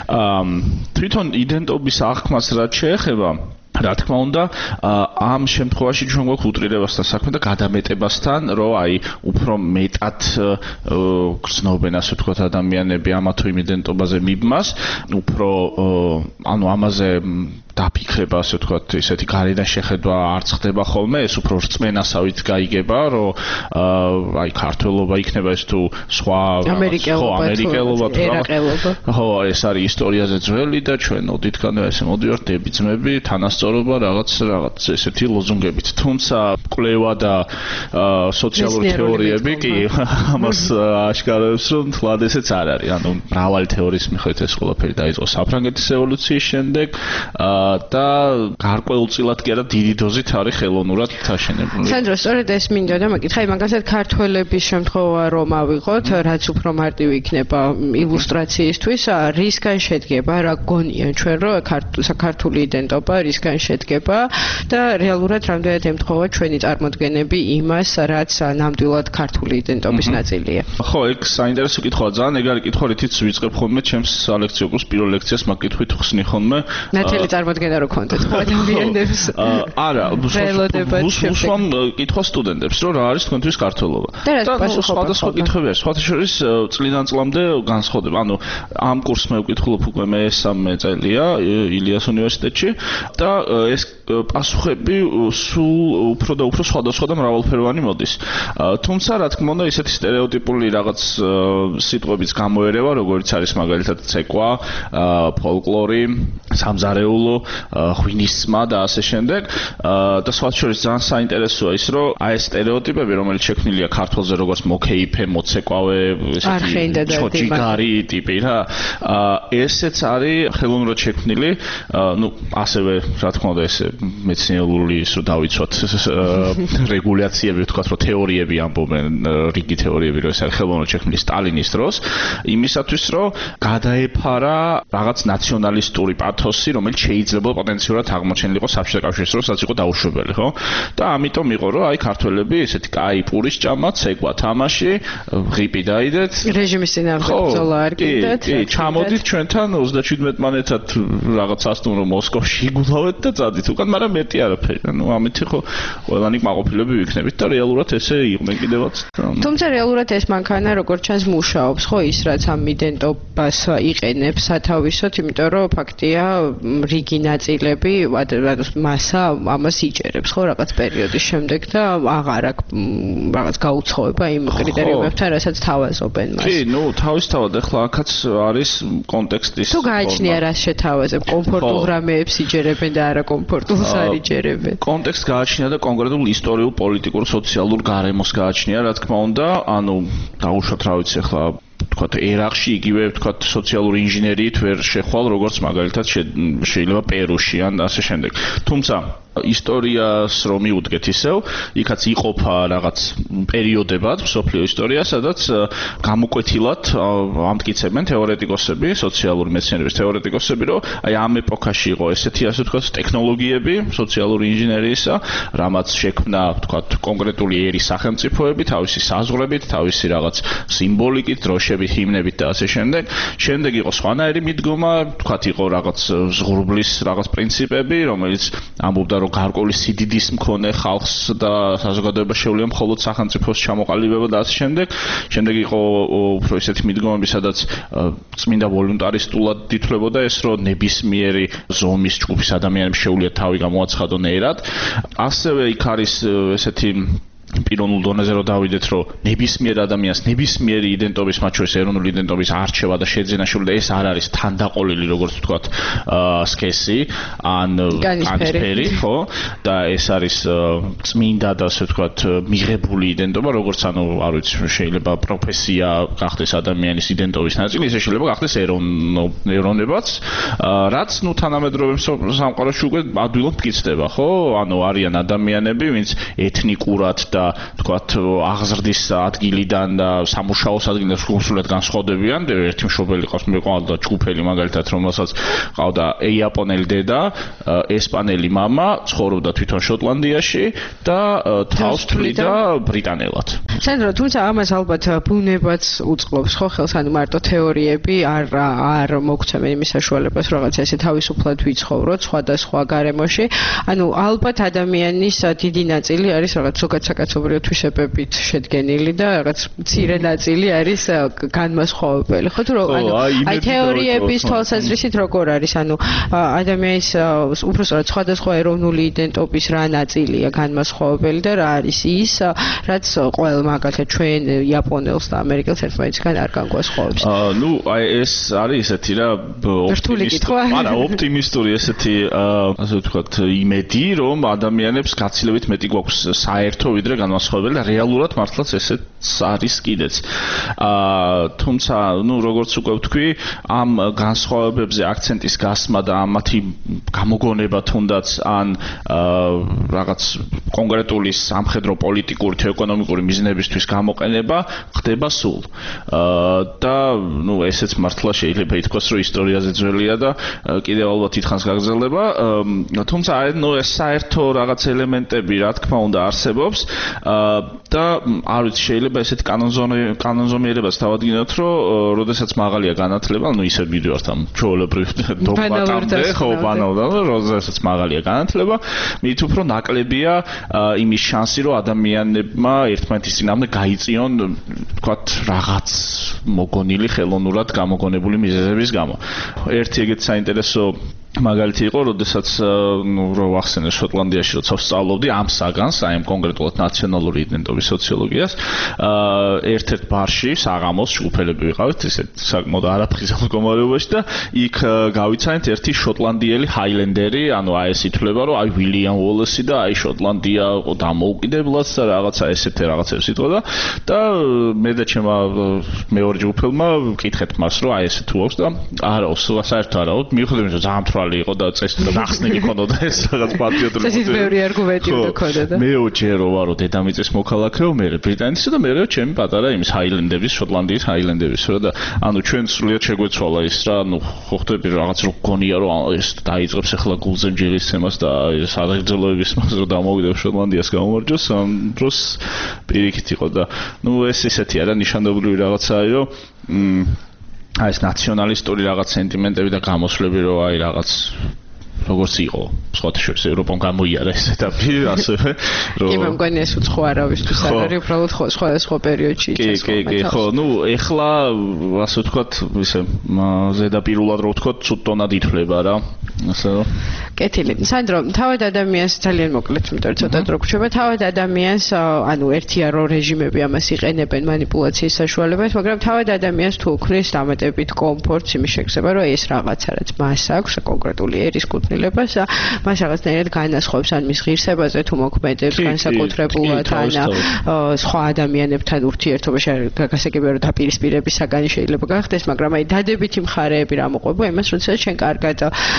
თვითონ იდენტობის აღქმას რაც შეეხება, რა თქმა უნდა, ამ შემთხვევაში ჩვენ გვაქვს უტრირებასთან საქმე და გადამეტებასთან, რომ აი უფრო მეტად გრძნობენ ასე ვთქვათ ადამიანები ამა თუ იმ იდენტობაზე მიბმას, უფრო ანუ ამაზე დაფიქრება ასე ვთქვათ, ისეთი გარედან შეხედვა არ ხდება ხოლმე, ეს უფრო რწმენასავით გაიგება, რომ აი ქართველობა იქნება ეს თუ სხვა ამერიკელობა თუ ერაყელობა. ხო, ეს არის ისტორიაზე ძველი და ჩვენ ოდითგანვე ესე მოდივართ დებიძმები, თანასწორობა რაღაც ესეთი ლოზუნგებით. თუმცა კვლევა და სოციალური თეორიები კი ამას აშკარებს, რომ თლად ესეც არ არის. ანუ მრავალი თეორიის მიხედვით ეს ყველაფერი დაიწყო საფრანგეთის რევოლუციის შემდეგ და გარკვეულწილად კი არა დიდი დოზით არის ხელოვნურად დაშენებული. სანდრო, სწორედ ეს მინდოდა მეკითხა, მაგალითად ქართველების შემთხვევა რომ ავიღოთ, რაც უფრო მარტივი იქნება ილუსტრაციისთვის, რისგან შედგება, რა გონიან ჩვენ, რომ საქართველოს იდენტობა რისგან შედგება და რეალურად რამდენად ემთხვევა ჩვენი წარმოდგენები იმას, რაც ნამდვილად ქართული იდენტობის ნაწილია. ხო, ეგ საინტერესო კითხვაა, ძალიან ეგ არის კითხვა, რითიც ვიწყებ ხოლმე ჩემს სალექციო კურსს, პირველ ლექციას მაგ კითხვით ხსნი ხოლმე. ნათელი წარმოდგენა რო კონტექს ადამიანებს. არა, უსვამ კითხვა სტუდენტებს, რომ რა არის თქვენთვის ქართველობა. და სხვადასხვა კითხვები არის, სხვათა შორის წლიდან წლამდე განსხვავდება. ანუ ამ კურსს მე ვკითხულობ უკვე მე-3 წელია ილიას უნივერსიტეტში და ეს პასუხები სულ უფრო და უფრო სხვადასხვა და მრავალფეროვანი მოდის. თუმცა რა თქმა უნდა ისეთი სტერეოტიპული რაღაც სიტყვებიც გამოერევა, როგორც არის მაგალითად ცეკვა, ფოლკლორი, სამზარეულო, ღვინისცმა და ასე შემდეგ. და სხვა შორის ძალიან საინტერესოა ის, რომ აი ეს სტერეოტიპები, რომელიც შექმნილია ქართულზე როგორც მოკეიფე, მოცეკვავე, ესეთი ჩოჯიგარი ტიპი რა, ესეც არის ხელოვნურად შექმნილი, ну, ასევე რა თქმა უნდა ეს მეცნიერული ისო დავიცვათ რეგულაციები, ვთქვათ, რომ თეორიები ამბობენ, რიგი თეორიები, რომ ეს არის ხელოვნური შექმნის სტალინის დროს, იმისათვის, რომ გადაეფარა რაღაც ნაციონალისტური პათოსი, რომელიც შეიძლება პოტენციურად აღმოჩენილიყო საბჭოთა კავშირის დროს, რაც იყო დაუშვებელი, ხო? და ამიტომ იყო, რომ აი ქართველები ესეთი კაი პურის ჭამა, ცეკვა თამაში, ღიპი დაიდეთ. რეჟიმის წინააღმდეგ ბრძოლა არ კიდათ. კი, ჩამოდით ჩვენთან 37-მან ერთად რაღაც სასტუმრო მოსკოვში იგულავეთ და წადით უკან, მაგრამ მეტი არაფერი. ნუ ამით ხო ყველანი კმაყოფილები ვიქნებით და რეალურად ესე იყვნენ კიდევაც. თუმცა რეალურად ეს მანქანა როგორც ჩანს მუშაობს, ხო, ის რაც ამ იდენტობას იყენებს სათავისოდ, იმიტომ რომ ფაქტია რიგი ნაწილები, მასა ამას იჭერებს, ხო, რაღაც პერიოდის შემდეგ და აღარ აქვს რაღაც გაუცხოება იმ კრიტერიუმებთან, რასაც თავაზობენ მას. კი, ნუ თავისთავად ახლა აქაც არის კონტექსტის. თუ გააჩნია რა შეთავაზებ, კომფორტულ რამეებს იჯერებენ და არა კომფორტულს არ იჯერებენ. კონტექსტ გააჩნია და კონკრეტულ ისტორიულ, პოლიტიკურ, სოციალურ გარემოს გააჩნია, რა თქმა უნდა, ანუ დაუშვათ რა ვიცი ახლა ვთქვათ ერაყში იგივე ვთქვათ სოციალური ინჟინერიით ვერ შეხვალ როგორც მაგალითად შეიძლება პერუში ან ასე შემდეგ. თუმცა ისტორიას რომ მიუდგეთ ისევ, იქაც იყოფა რაღაც პერიოდებად მსოფლიო ისტორია, სადაც გამოკვეთილად ამტკიცებენ თეორეტიკოსები, სოციალური მეცნიერების თეორეტიკოსები, რომ აი ამ ეპოქაში იყო ესეთი ასე ვთქვათ ტექნოლოგიები, სოციალური ინჟინერიისა, რამაც შექმნა ვთქვათ კონკრეტული ერის სახელმწიფოები, თავისი საზღვრებით, თავისი რაღაც სიმბოლიკით, დროშებით, ჰიმნებით და ასე შემდეგ. შემდეგ იყო სხვანაირი მიდგომა, ვთქვათ იყო რაღაც ზღურბლის რაღაც პრინციპები, რომელიც ამბობდა რომ გარკვეული სიდიდის მქონე ხალხს და საზოგადოებას შეუძლია მხოლოდ სახელმწიფოს ჩამოყალიბება და ასე შემდეგ. შემდეგ იყო უფრო ისეთი მიდგომები, სადაც წმინდა ვოლუნტარისტულად ითვლებოდა ეს, რომ ნებისმიერი ზომის ჯგუფის ადამიანებს შეუძლია თავი გამოაცხადონ ერად. ასევე იქ არის ესეთი პიროვნულ დონეზე რომ დავიდეთ, რომ ნებისმიერ ადამიანს ნებისმიერი იდენტობის, მათ შორის ეროვნული იდენტობის არჩევა და შეძენა შეუძლია, ეს არ არის თანდაყოლილი, როგორც ვთქვათ, სქესი ან განისფერი, ხო? და ეს არის წმინდა და ასე ვთქვათ, მიღებული იდენტობა, როგორც ანუ, არ ვიცი, შეიძლება პროფესია გახდეს ადამიანის იდენტობის ნაწილი, ისე შეიძლება გახდეს ეროვნებაც, რაც ნუ თანამედროვე სამყაროში უკვე ადვილად მტკიცდება, ხო? ანუ არიან ადამიანები, ვინც ეთნიკურად და თქვათ აღზრდის ადგილიდან და სამუშაოს ადგილიდან სრულიად განსხვავდებიან. ერთი მშობელი ყავს, მე ყავდა ჯგუფელი მაგალითად, რომელსაც ყავდა იაპონელი დედა, ესპანელი მამა, ცხოვრობდა თვითონ შოტლანდიაში და თავს თვლიდა ბრიტანელად. სანდრო, თუმცა ამას ალბათ ბუნებაც უწყობს, ხო, ხელს, ანუ მარტო თეორიები არ მოგცემენ იმის საშუალებას, რაღაც ესე თავისუფლად ვიცხოვროთ სხვადასხვა გარემოში. ანუ ალბათ ადამიანის დიდი ნაწილი არის რაღაც ზოგადად კაცობრიო თვისებებით შედგენილი და რაღაც მცირე ნაწილი არის განმასხვავებელი. ხო თუ აი თეორიების თვალსაზრისით როგორ არის? ანუ ადამიანის უბრალოდ სხვადასხვა ეროვნული იდენტობის რა ნაწილია განმასხვავებელი და რა არის ის, რაც ყველა მაგალითად ჩვენ იაპონელს და ამერიკელს ერთმანეთისგან არ განგვასხვავებს. ნუ აი ეს არის ესეთი რა ოპტიმისტური ესეთი ასე ვთქვათ იმედი, რომ ადამიანებს გაცილებით მეტი გვაქვს საერთო ვიდრე განმასხვავებელი და რეალურად მართლაც ესეც არის კიდეც. თუმცა, ნუ როგორც უკვე ვთქვი, ამ განსხვავებებზე აქცენტის გასმა და ამათი გამოგონება თუნდაც ან რაღაც კონკრეტული სამხედრო პოლიტიკური თუ ეკონომიკური მიზნებისთვის გამოყენება ხდება სულ. და ნუ ესეც მართლა შეიძლება ითქვას, რომ ისტორიაზე ძველია და კიდევ ალბათ ითხოვს გაგრძელდება. თუმცა ნუ ეს საერთო რაღაც ელემენტები, რა თქმა უნდა, არსებობს. და არ ვიცი, შეიძლება ესეთ კანონზომიერებას დავადგინოთ, რომ როდესაც მაღალია განათლება, ну ისე მიდივართ ამ ჩვეულებრივ დოგმატამდე, ხო, ბანალურად, როდესაც მაღალია განათლება, მით უფრო ნაკლებია იმის შანსი, რომ ადამიანებმა ერთმანეთის წინააღმდეგ გაიწიონ, თქვათ, რაღაც მოგონილი ხელოვნურად გამოგონებული მიზეზების გამო. ერთი ეგეთ საინტერესო მაგალითი იყო, როდესაც რო ვახსენე შოტლანდიაში როცა ვსწავლობდი ამ საგანს, აი ამ კონკრეტულად ნაციონალური იდენტობის სოციოლოგიას, ერთ-ერთ ბარში საღამოს ჯგუფელები ვიყავით, ისე საკმაოდ არაფრთხილ მდგომარეობაში და იქ გავიცანით ერთი შოტლანდიელი ჰაილენდერი, ანუ აი ეს ითვლება, რომ აი ვილიამ უოლესი და აი შოტლანდია დამოუკიდებლად და რაღაცა ესეთი რაღაცებს იტყოდა და მე და ჩემმა მეორე ჯგუფელმა ვკითხეთ მას, რომ აი ესე თუ აქვს და არა, საერთოდ არა, მიუხედავად იმისა, რომ ძალიან მრავალი იყო და წესრიგა ნახსნელი ქონოდა ეს რაღაც პატრიოტული ეს ბევრი არგუმენტი უნდა ქონოდა. მეოჯერო ვარო დედამიწის მოქალაქეო, მე ბრიტანეთისა და მეო ჩემი პატარა იმის ჰაილენდების, შოტლანდიის ჰაილენდების რა და ანუ ჩვენ სრულიად შეგვეცვალა ის რა, ანუ ხო ხდები რაღაც რო გონია რომ ეს დაიწყებს ახლა გულზე მჯერისცემას და ეს აღგრძელების მას რომ დამოვიდებ შოტლანდიას გამომარჯოს, ამ დროს პირიქით იყო და ნუ ეს ესეთი არა ნიშანდობლივი რაღაცაა რომ აი ეს ნაციონალისტური რაღაც სენტიმენტები და გამოსვლები რომ აი რაღაც როგორც იყო სხვათა შორის ევროპამ გამოიარა ეს ეტაპი ასევე რომ კი მე მგონი ეს უცხო არავისთვის არ არის უბრალოდ სხვა პერიოდში კი ხო ნუ ეხლა ასე ვთქვათ ისე ზედაპირულად რო ვთქვათ ცუდ ტონად ითვლება რა ასე რომ კეთილი სანდრო თავად ადამიანს ძალიან მოკლედ მეტყვი ცოტა დრო გვჩვენა თავად ადამიანს ანუ ერთია რომ რეჟიმები ამას იყენებენ манипуляციის საშუალებას მაგრამ თავად ადამიანს თუ უქმნის დამატებით კომფორტს იმის შეგრძნება რომ ეს რაღაცა რაც მას აქვს კონკრეტული ერის კუთვნილებას მას რაღაცნაირად განასხვავებს ან მის ღირსებაზე თუ მოქმედებს განსაკუთრებულად ან სხვა ადამიანებთან ურთიერთობაში გასაგებია რომ დაპირისპირების საგანი შეიძლება გახდეს მაგრამ აი დადებითი მხარეები რა მოყვება იმას როდესაც შენ კარგად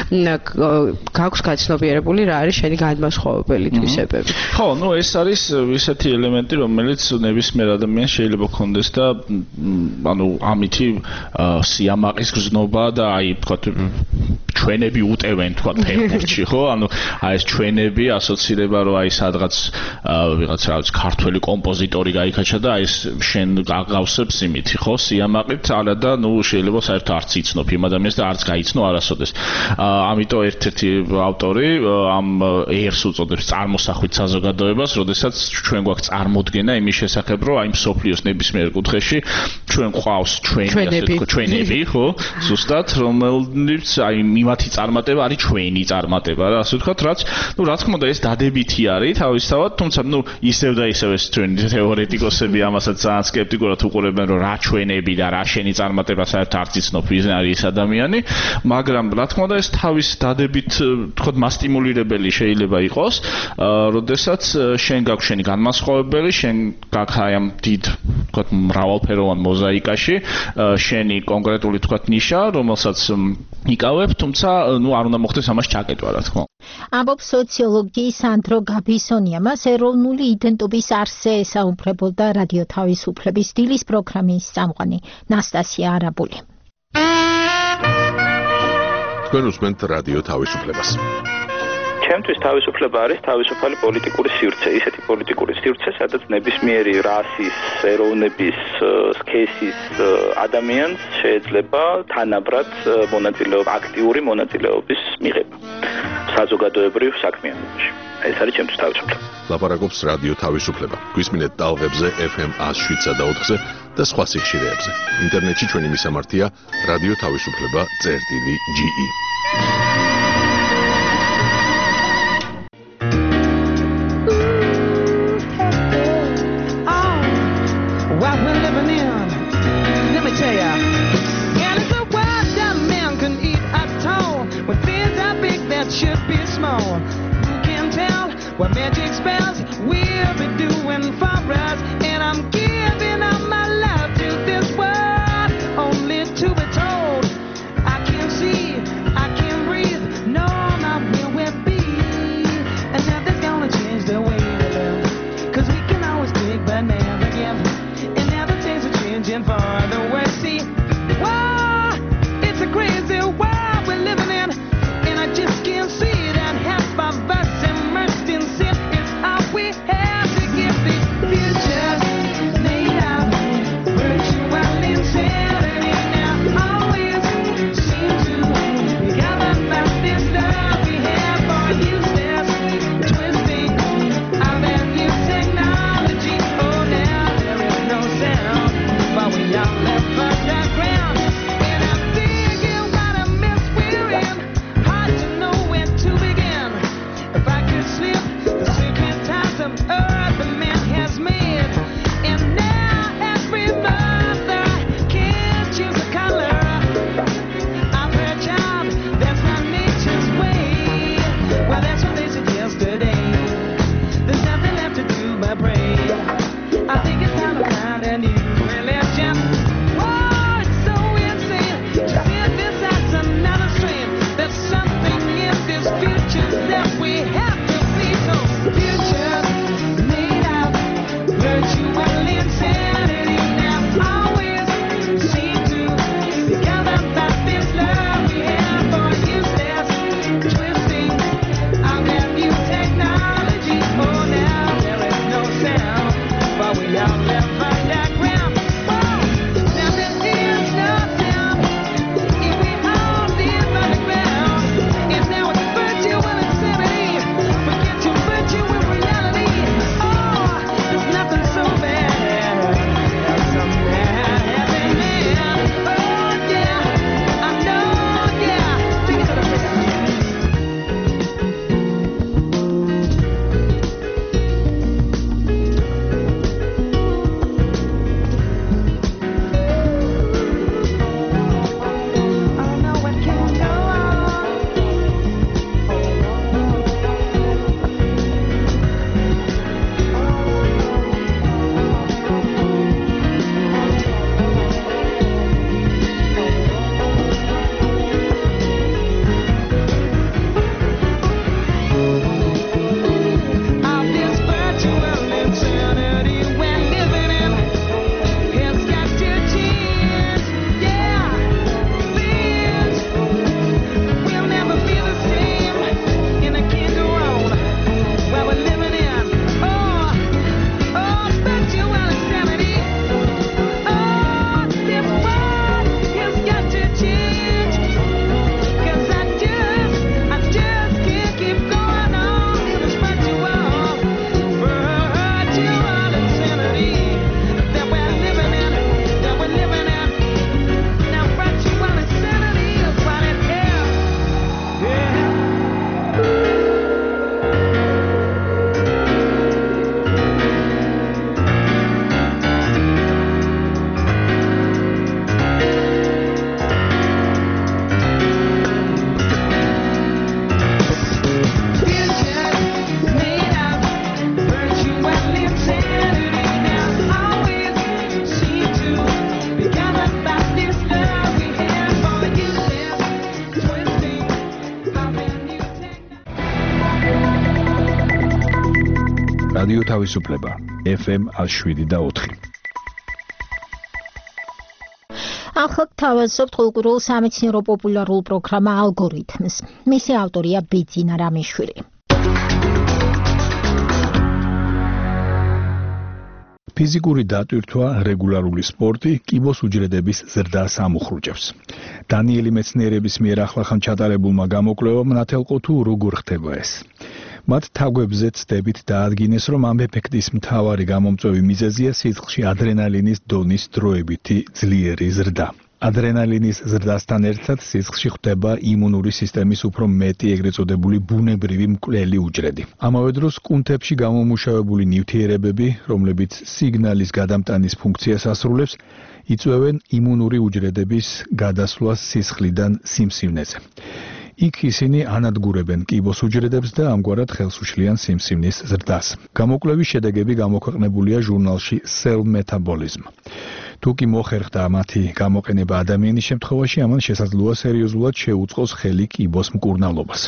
გაქვს გაცნობიერებული რა არის შენი განმასხვავებელი თვისებები ხო ნუ ეს არის ისეთი ელემენტი რომელიც ნებისმიერ ადამიანს შეიძლება ქონდეს და ანუ ამითი სიამაყის გზნობა და აი ვთქვათ ჩვენები უტევენ თქვა ფეხბურთში ხო ანუ აი ეს ჩვენები ასოცირება რომ აი სადღაც ვიღაც რაღაც ქართველი კომპოზიტორი გაიქაჩა და აი ეს შენ გაგავსებს იმითი ხო სიამაყით არა და ნუ შეიძლება საერთოდ არც იცნობ იმ ადამიანს და არც გაიცნო არასოდეს ამიტომ ერთ-ერთი ავტორი ამ ერს უწოდებს წარმოსახვით საზოგადოებას როდესაც ჩვენ გვაქვს წარმოდგენა იმის შესახებ რომ აი მსოფლიოს ნებისმიერ კუთხეში ჩვენ ყავს ჩვენები ხო ზუსტად რომელიც აი მათი წარმატება არის ჩვენი წარმატება რა ასე ვთქვათ რაც ნუ რა თქმა უნდა ეს დადებითი არის თავისთავად თუმცა ნუ ისევ და ისევ ეს ჩვენი თეორეტიკოსები ამასაც ძალიან სკეპტიკურად უყურებენ რომ რა ჩვენები და რა შენი წარმატება საერთოდ არც იცნობ ვის არის ეს ადამიანი მაგრამ რა თქმა უნდა ეს თავის დადებით თქო მასტიმულირებელი შეიძლება იყოს როდესაც შენ გაქვს შენი განმასხვავებელი შენ გაქვს აი ამ დიდ თქო მრავალფეროვან მოზაიკაში შენი კონკრეტული თქო ნიშა რომელსაც იკავებ თუმცა ნუ არ უნდა მოხდეს ამას ჩაკეტვა რა თქმა ამბობს სოციოლოგი სანდრო გაბისონია მას ეროვნული იდენტობის არსზე ესაუბრებოდა რადიო თავისუფლების დილის პროგრამის წამყვანი ნასტასია არაბული თქვენ უსმენთ რადიო თავისუფლებას ჩემთვის თავისუფლება არის თავისუფალი პოლიტიკური სივრცე, ისეთი პოლიტიკური სივრცე, სადაც ნებისმიერი რასის, ეროვნების, სქესის ადამიანს შეიძლება თანაბრად აქტიური მონაწილეობის მიღება საზოგადოებრივ საქმიანობაში. ეს არის ჩემთვის თავისუფლება. ლაპარაკობს რადიო თავისუფლება. გვისმინეთ ტალღებზე FM 107 და 4-ზე და სხვა სიხშირეებზე. ინტერნეტში ჩვენი მისამართია რადიო თავისუფლება.ge. Should be small. Who can tell what magic spells we'll be doing for us? And I'm giving up my love to this world, only to be told I can't see, I can't breathe, no, not where we'll be. And nothing's gonna change the way we live, 'cause we can always take but never give. And never things are changing for the worse. See, whoa, it's a crazy world we're living in. I just can't see that half of us immersed in sin is all we have. რადიო თავისუფლება FM 107.4. ახლა თავაზობთ კულტურულ სამეცნიერო პოპულარულ პროგრამა ალგორითმს. მისი ავტორია ბიძინა რამიშვილი. ფიზიკური დატვირთვა, რეგულარული სპორტი კიბოს უჯრედების ზრდას ამოხრუჭებს. დანიელი მეცნიერების მიერ ახლახან ჩატარებულმა გამოკვლევამ ნათელყო თუ როგორ ხდება ეს. მათ თაგვებზე ცდებით დაადგინეს, რომ ამ ეფექტის მთავარი გამომწვევი მიზეზია სიცხლში ადრენალინის დონის დროებითი ძლიერი ზრდა. ადრენალინის ზრდასთან ერთად სიცხლში ხდება იმუნური სისტემის უფრო მეტი ეგრეთ წოდებული ბუნებრივი მკვლელი უჯრედი. ამავე დროს კუნთებში გამომუშავებული ნივთიერებები, რომლებიც სიგნალის გადამტანის ფუნქციას ასრულებს, იწვევენ იმუნური უჯრედების გადასვლას სისხლიდან სიმსივნეზე. იქ ისინი ანადგურებენ კიბოს უჯრედებს და ამგვარად ხელს უშლიან სიმსივნის ზრდას. გამოკვლევის შედეგები გამოქვეყნებულია ჟურნალში Cell Metabolism. თუ კი მოხერხდა მათი გამოყენება ადამიანის შემთხვევაში, ამან შესაძლოა სერიოზულად შეუწყოს ხელი კიბოს მკურნალობას.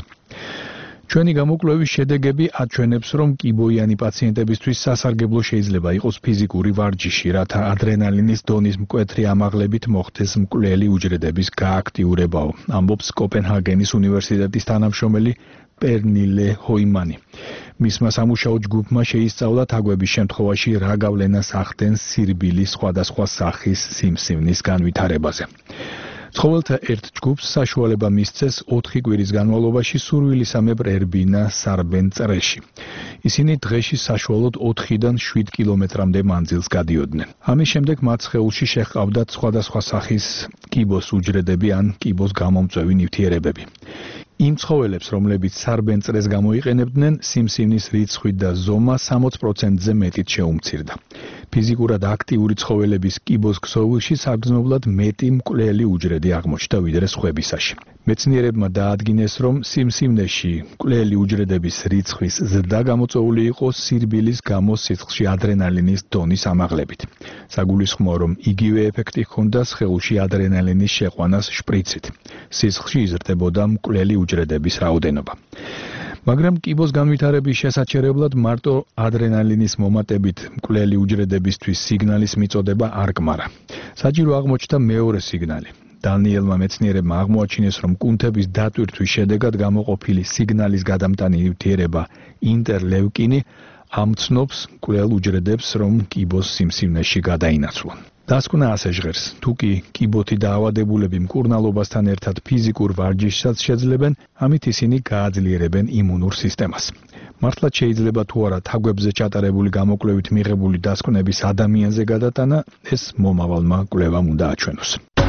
ჩვენი გამოკვლევის შედეგები აჩვენებს, რომ კიბოიანი პაციენტებისთვის სასარგებლო შეიძლება იყოს ფიზიკური ვარჯიში, რათა ადრენალინის დონის მკვეთრი ამაღლებით მოხდეს მკვლელი უჯრედების გააქტიურებაო, ამბობს კოპენჰაგენის უნივერსიტეტის თანამშრომელი პერნილე ჰოიმანი. მისმა სამუშაო ჯგუფმა შეისწავლა თაგვების შემთხვევაში რა გავლენას ახდენს სირბილის სხვადასხვა სახის სიმსივნის განვითარებაზე. ცხოველთა ერთ ჯგუფს საშუალება მისცეს 4 კვირის განმავლობაში სურვილისამებრ ერბინა სარბენ წრეში. ისინი დღეში საშუალოდ 4-დან 7 კილომეტრამდე მანძილს გადიოდნენ. ამის შემდეგ მათ სხეულში შეჰყავდათ სხვადასხვა სახის კიბოს უჯრედები ან კიბოს გამომწვევი ნივთიერებები. იმ ცხოველებს, რომლებიც სარბენ წრეს გამოიყენებდნენ, სიმსივნის რიცხვი და ზომა 60%-ზე მეტით შეუმცირდა. ფიზიკურად აქტიური ცხოველების კიბოს ქსოვილში საგრძნობლად მეტი მკვლელი უჯრედი აღმოჩნდა ვიდრე სხვებისაში. მეცნიერებმა დაადგინეს, რომ სიმსივნეში მკვლელი უჯრედების რიცხვის ზრდა გამოწვეული იყო სირბილის გამო სიცხლში ადრენალინის დონის ამაღლებით. საგულისხმოა, რომ იგივე ეფექტი ჰქონდა სხეულში ადრენალინის შეყვანას შპრიცით. სიცხლში იზრდებოდა მკვლელი უჯრედების რაოდენობა. მაგრამ კიბოს განვითარების შესაჩერებლად მარტო ადრენალინის მომატებით მკვლელი უჯრედებისთვის სიგნალის მიწოდება არ კმარა. საჭირო აღმოჩნდა მეორე სიგნალი. დანიელმა მეცნიერებმა აღმოაჩინეს, რომ კუნთების დატვირთვის შედეგად გამოყოფილი სიგნალის გადამტანი ნივთიერება ინტერლევკინი ამცნობს მკვლელ უჯრედებს, რომ კიბოს სიმსივნეში გადაინაცვლონ. დასკვნა ასე ჟღერს, თუ კი კიბოთი დაავადებულები მკურნალობასთან ერთად ფიზიკურ ვარჯიშსაც შეძლებენ, ამით ისინი გააძლიერებენ იმუნურ სისტემას. მართლაც შეიძლება თუ არა თაგვებზე ჩატარებული გამოკვლევით მიღებული დასკვნების ადამიანზე გადატანა, ეს მომავალმა კვლევამ უნდა აჩვენოს.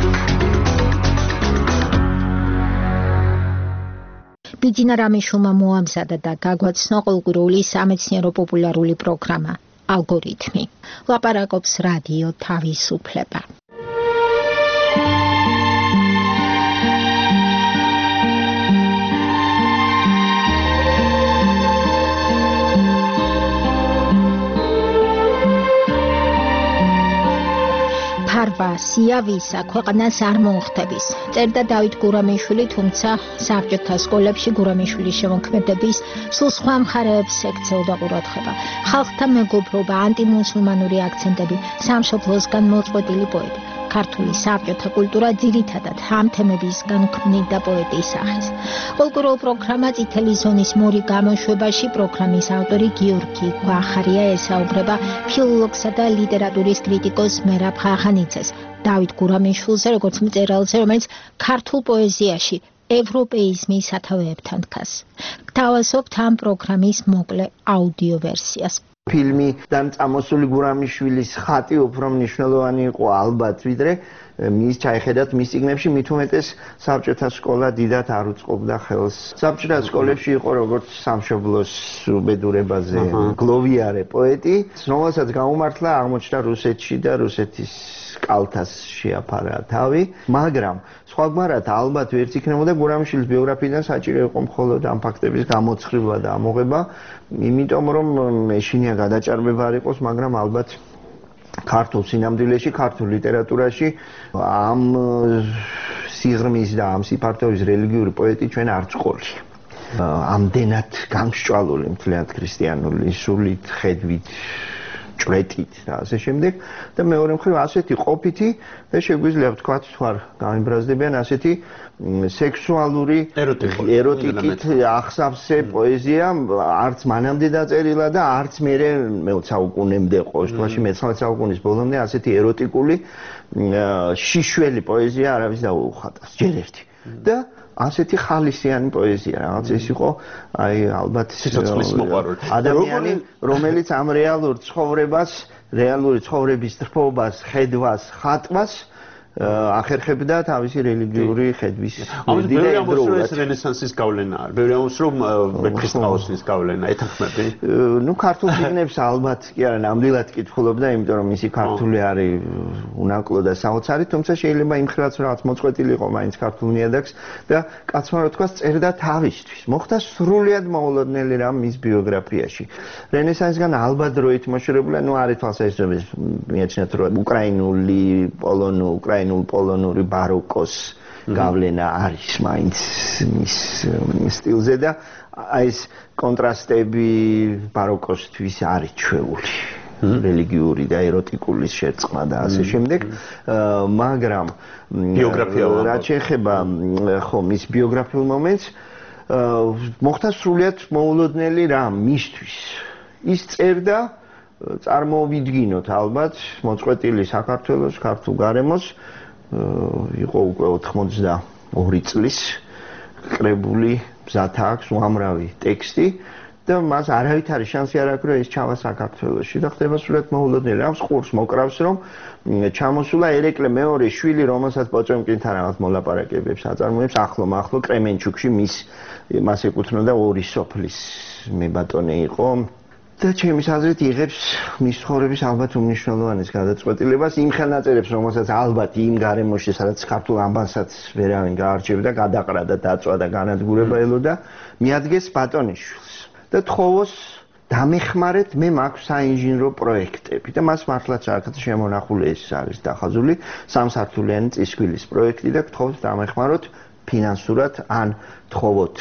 ბიძინა რამიშვილმა მოამზადა და გაგვაცნო კულტურული სამეცნიერო პოპულარული პროგრამა ალგორითმი. ლაპარაკობს რადიო თავისუფლება. ფარვა, სიავისა ქვეყანას არ მოუხდების. წერდა დავით გურამიშვილი, თუმცა საბჭოთა სკოლებში გურამიშვილის შემოქმედების სულ სხვა მხარეებს ექცეოდა ყურადღება. ხალხთა მეგობრობა, ანტიმუსულმანური აქცენტები, სამშობლოსგან მოწყვეტილი პოეტი. ქართული საბჭოთა კულტურა ძირითადად ამ თემებისგან ქმნიდა პოეტის სახეს. კულტურულ პროგრამა წითელი ზონის მორი გამოშვებაში პროგრამის ავტორი გიორგი გვახარია ესაუბრება ფილოლოგსა და ლიტერატურის კრიტიკოს მერაბ ხახანიძეს, დავით გურამიშვილზე, როგორც მწერალზე, რომელიც ქართულ პოეზიაში ევროპეიზმის სათავეებთან დგას. გთავაზობთ ამ პროგრამის მოკლე აუდიო ვერსიას. ფილმი და წამოსული გურამიშვილის ხატი უფრო მნიშვნელოვანი იყო ალბათ ვიდრე მის ჩაიხედათ მის წიგნებში, მით უმეტეს საბჭოთა სკოლა დიდად არ უწყობდა ხელს. საბჭოთა სკოლებში იყო როგორც სამშობლოს უბედურებაზე გლოვიარე პოეტი, რომელსაც გაუმართლა აღმოჩნდა რუსეთში და რუსეთის კალთას შეაფარა თავი, მაგრამ სხვაგვარად ალბათ ვერც იქნებოდა გურამიშვილის ბიოგრაფიიდან საჭირო იყო მხოლოდ ამ ფაქტების გამოცხრილვა და ამოღება, იმიტომ რომ ეშინია გადაჭარბება არ იყოს, მაგრამ ალბათ ქართულ სინამდვილეში, ქართულ ლიტერატურაში ამ სიღრმის და ამ სიფართოვის რელიგიური პოეტი ჩვენ არ წყოლია. ამდენად გამსჭვალული მთლიანად ქრისტიანული სულით, ხედვით, ჭრეტით და ასე შემდეგ და მეორე მხრივ ასეთი ყოფითი და შეგვიძლია ვთქვათ თუ არ გამიბრაზდებიან ასეთი სექსუალური ეროტიკით ახსავსე პოეზია არც მანამდე დაწერილა და არც მერე მე-20 საუკუნემდე ყოველ შემთხვევაში მე-19 საუკუნის ბოლომდე ასეთი ეროტიკული შიშველი პოეზია არავის დაუხატავს ჯერ ერთი და ასეთი ხალისიანი პოეზია რაღაც ეს იყო აი ალბათ სიცოცხლის მოყვარული ადამიანი რომელიც ამ რეალურ ცხოვრებას რეალური ცხოვრების თრფობას ხედვას ხატვას ახერხებდა თავისი რელიგიური ხედვის ამის ბევრი ამბობს ეს რენესანსის გავლენა არის ბევრი ამბობს რომ ვეფხისტყაოსნის გავლენა ეთანხმები ნუ ქართულ წიგნებს ალბათ კი არა ნამდვილად კითხულობდა იმიტომ რომ მისი ქართული არის უნაკლო და საოცარი თუმცა შეიძლება იმ ხილაც რაღაც მოწყვეტილი იყო მაინც ქართულ ნიადაგს და კაცმა რა თქვა წერდა თავისთვის მოხდა სრულიად მოულოდნელი რამ მის ბიოგრაფიაში რენესანსგან ალბათ დროით მოშორებული ნუ არის თვალსაჩინო მიაჩნიათ რომ უკრაინული პოლონური ბაროკოს გავლენა არის მაინც მის სტილზე და აი ეს კონტრასტები ბაროკოსთვის არის ჩვეული რელიგიური და ეროტიკული შერწყმა და ასე შემდეგ მაგრამ ბიოგრაფია რაც ეხება ხო მის ბიოგრაფიულ მომენტს მოხდა სრულიად მოულოდნელი რამ მისთვის ის წერდა წარმოვიდგინოთ ალბათ მოწყვეტილი საქართველოს ქართულ გარემოს იყო უკვე 82 წლის კრებული მზად აქვს უამრავი ტექსტი და მას არავით არის შანსი არ აქვს რომ ეს ჩავა საქართველოში და ხდება სულად მოულოდნელი რამს ყურს მოკრავს რომ ჩამოსულა ერეკლე მეორე შვილი რომელსაც პოჭომკინთან რაღაც მოლაპარაკებებს აწარმოებს ახლო კრემენჩუკში მას ეკუთვნოდა ორი სოფლის მებატონე იყო და ჩემის აზრით იღებს მის ცხოვრების ალბათ უმნიშვნელოვანეს გადაწყვეტილებას იმ ხელნაწერებს რომელსაც ალბათ იმ გარემოში სადაც ქართულ ამბანსაც ვერავინ გაარჩევდა გადაყრა და დაწვა და განადგურება ელოდა მიადგეს ბატონიშვილს და თხოვოს დამეხმარეთ მე მაქვს საინჟინრო პროექტები და მას მართლაც აქაც შემონახული ეს არის დახაზული სამსართულიანი წისქვილის პროექტი და თხოვოს დამეხმაროთ ფინანსურად ან თხოვოთ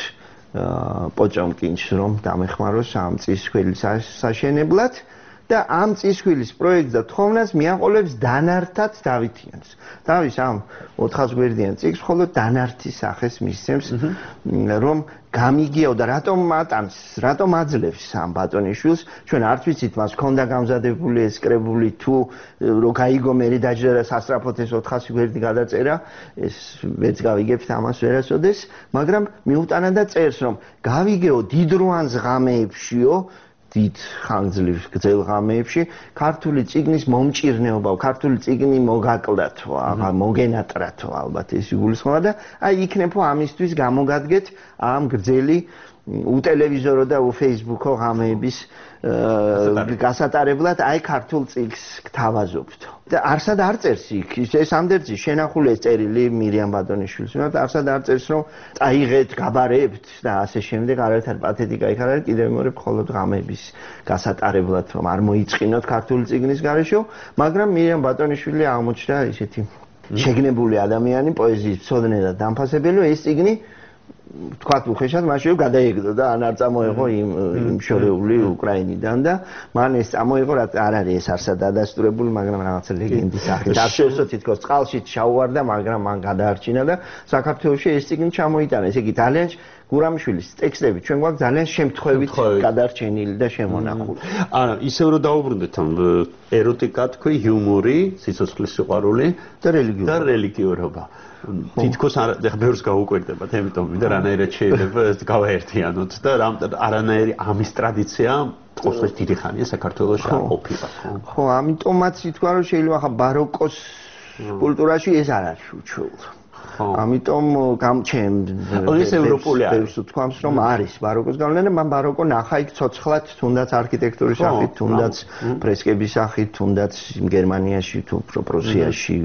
პოჭომკინს რომ დამეხმაროს ამ წისქვილის საშენებლად და ამ წისქვილის პროექტს და თხოვნას მიაყოლებს დანართად დავითიანს. დავის ამ 400 გვერდიან წიგნს მხოლოდ დანართის სახეს მისცემს რომ გამიგიაო და რატომ მატანს, რატომ აძლევს ამ ბატონიშვილს, ჩვენ არც ვიცით მას ქონდა გამზადებული ეს კრებული თუ რო გაიგო მერი დაჯდა და სასწრაფოდ ეს 400 გვერდი გადაწერა, ეს ვერც გავიგებთ ამას ვერასოდეს, მაგრამ მიუტანა და წერს რომ გავიგეო დიდროან ზღამეებშიო დიდ ხანგრძლივ გრძელ ღამეებში ქართული წიგნის მომჭირნეობა, ქართული წიგნი მოგაკლდათო, აღა მოგენატრათო ალბათ ეს იგულისხმება და აი იქნებო ამისთვის გამოგადგეთ ამ გრძელი უტელევიზორო და ufacebook-ო ღამეების გასატარებლად აი ქართულ წიგნს გთავაზობთ. და არსად არ წერს იქ, ეს ამდერძი შენახული ეს წერილი მირიამ ბატონიშვილის, მაგრამ არსად არ წერს რომ წაიღეთ, გაბარებთ და ასე შემდეგ, არაერთად პათეტიკა იქ არ არის, კიდევ მეორე მხოლოდ ღამეების გასატარებლად რომ არ მოიწყინოთ ქართული წიგნის გარეშე, მაგრამ მირიამ ბატონიშვილი აღმოჩნდა ისეთი შეგნებული ადამიანი, პოეზიის მცოდნე და დამფასებელი, ეს წიგნი თქვათ უხეშად მაშინ გადაიგდო და ან არ წამოიღო იმ შორეული უკრაინიდან და მან ეს წამოიღო რა არ არის ეს არსად დადასტურებული მაგრამ რაღაცა ლეგენდის სახით არ შევსო თითქოს წყალში ჩაუვარდა მაგრამ მან გადაარჩინა და საქართველოში ეს წიგნი ჩამოიტანა ესე იგი ძალიან გურამიშვილის ტექსტები ჩვენ გვაქვს ძალიან შემთხვევით გადარჩენილი და შემონახული არა ისევ რომ დაუბრუნდეთ ამ ეროტიკა თქვი ჰიუმორი სიცოცხლის სიყვარული და რელიგიურობა თითქოს ახლა ბევრს გაუკვირდებათ, ამიტომ ვიდა რანაირად შეიძლება ეს გავაერთიანოთ და არანაირი ამის ტრადიცია ყოველთვის დიდი ხანია საქართველოში არ ყოფილა. ხო, ამიტომაც ითქვა რომ შეიძლება ახლა ბაროკოს კულტურაში ეს არ არის უჩვეულო. ამიტომ გამჩენ ეს ევროპული არის თქვამს რომ არის ბაროკოს გავლენა მან ბაროკო ნახა იქ ცოცხლად თუნდაც არქიტექტურის სახით თუნდაც ფრესკების სახით თუნდაც გერმანიაში თუ პრუსიაში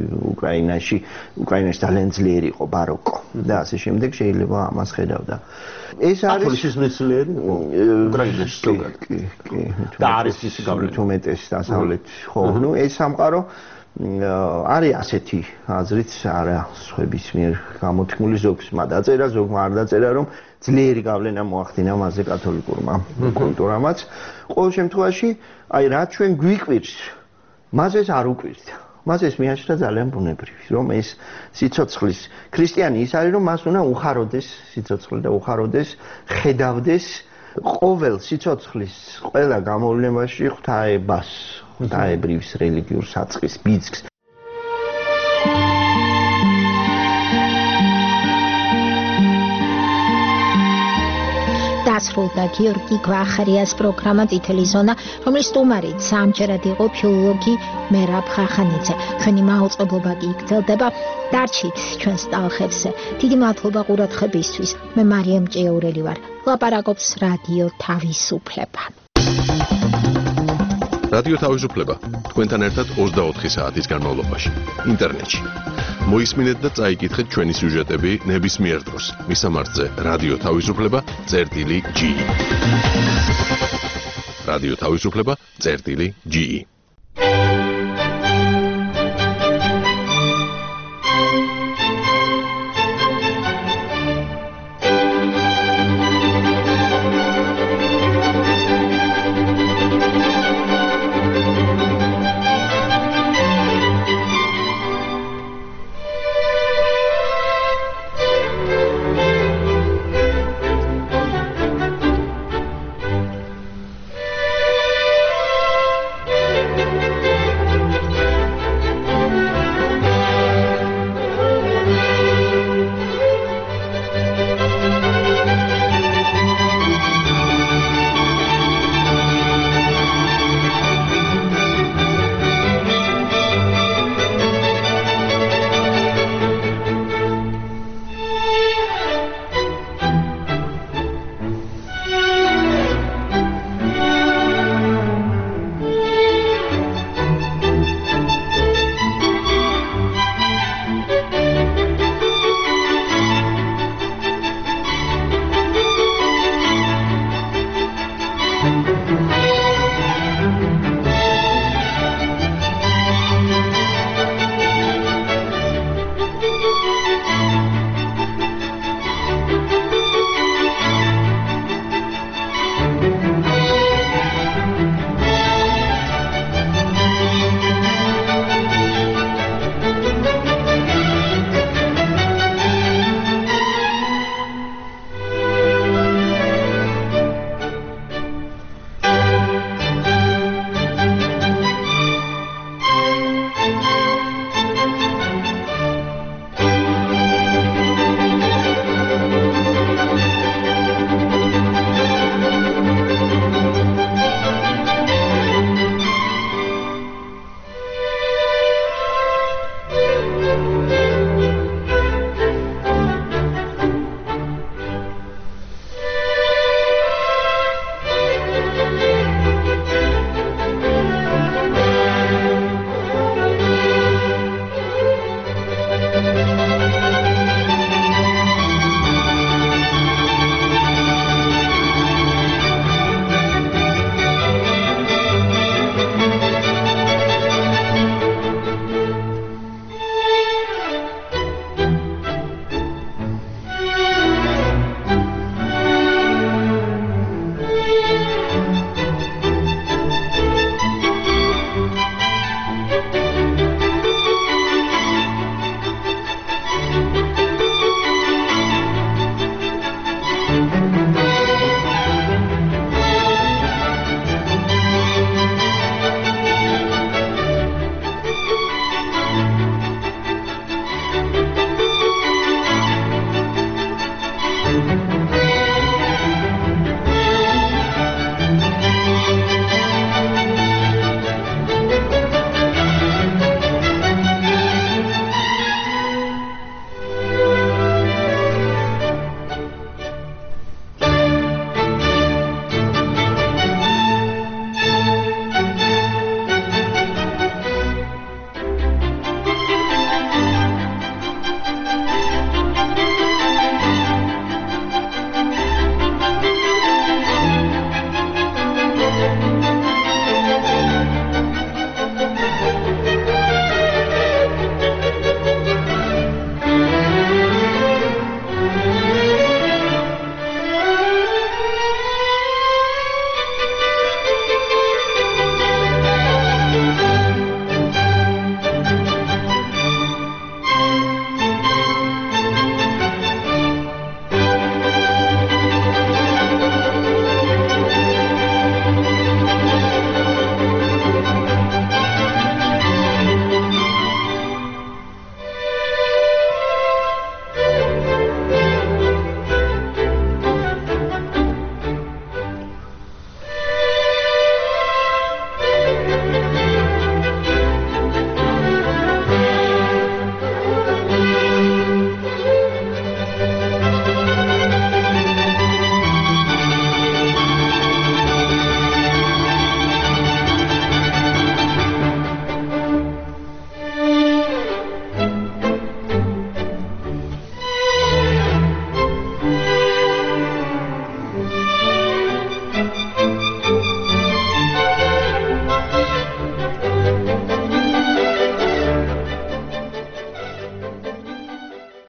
უკრაინაში ძალიან ძლიერი იყო ბაროკო და ასე შემდეგ შეიძლება ამას ხედავდა ეს არის ათოლის ძლიერი უკრაინაში ზოგადად და არის ის გავლენა თუ მეტეს დასავლეთ ხო ნუ ეს სამყარო არის ასეთი აზრიც არა სხვების მიერ გამოთქმული ზოგმა დაწერა, ზოგმა არ დაწერა, რომ ძლიერი გავლენა მოახდინა მასზე კათოლიკურმა კულტურამაც. ყოველ შემთხვევაში, აი რა ჩვენ გვიკვირს, მას ეს არ უკვირდა. მას ეს მიაჩნდა ძალიან ბუნებრივი, რომ ეს სიცოცხლის ქრისტიანი ის არის, რომ მას უნდა უხაროდეს სიცოცხლე და უხაროდეს, ხედავდეს ყოველ სიცოცხლის ყველა გამოვლენაში ღვთაებას, ღვთაებრივს რელიგიურ საწყის ბიძგს. დასრულდა გიორგი გვახარიას პროგრამა წითელი ზონა, რომლის სტუმარიც ამჯერად იყო ფილოლოგი მერაბ ხახანიძე. ჩვენი მაუწყებლობა კი გრძელდება. დარჩით ჩვენს ტალღებზე. დიდი მადლობა ყურადღებისთვის. მე მარიამ ჭიაურელი ვარ. ლაპარაკობს რადიო თავისუფლება. რადიო თავისუფლება თქვენთან ერთად 24 საათის განმავლობაში ინტერნეტში. მოისმინეთ და წაიკითხეთ ჩვენი სიუჟეტები ნებისმიერ დროს. მისამართზე რადიო თავისუფლება.ge. რადიო თავისუფლება.ge.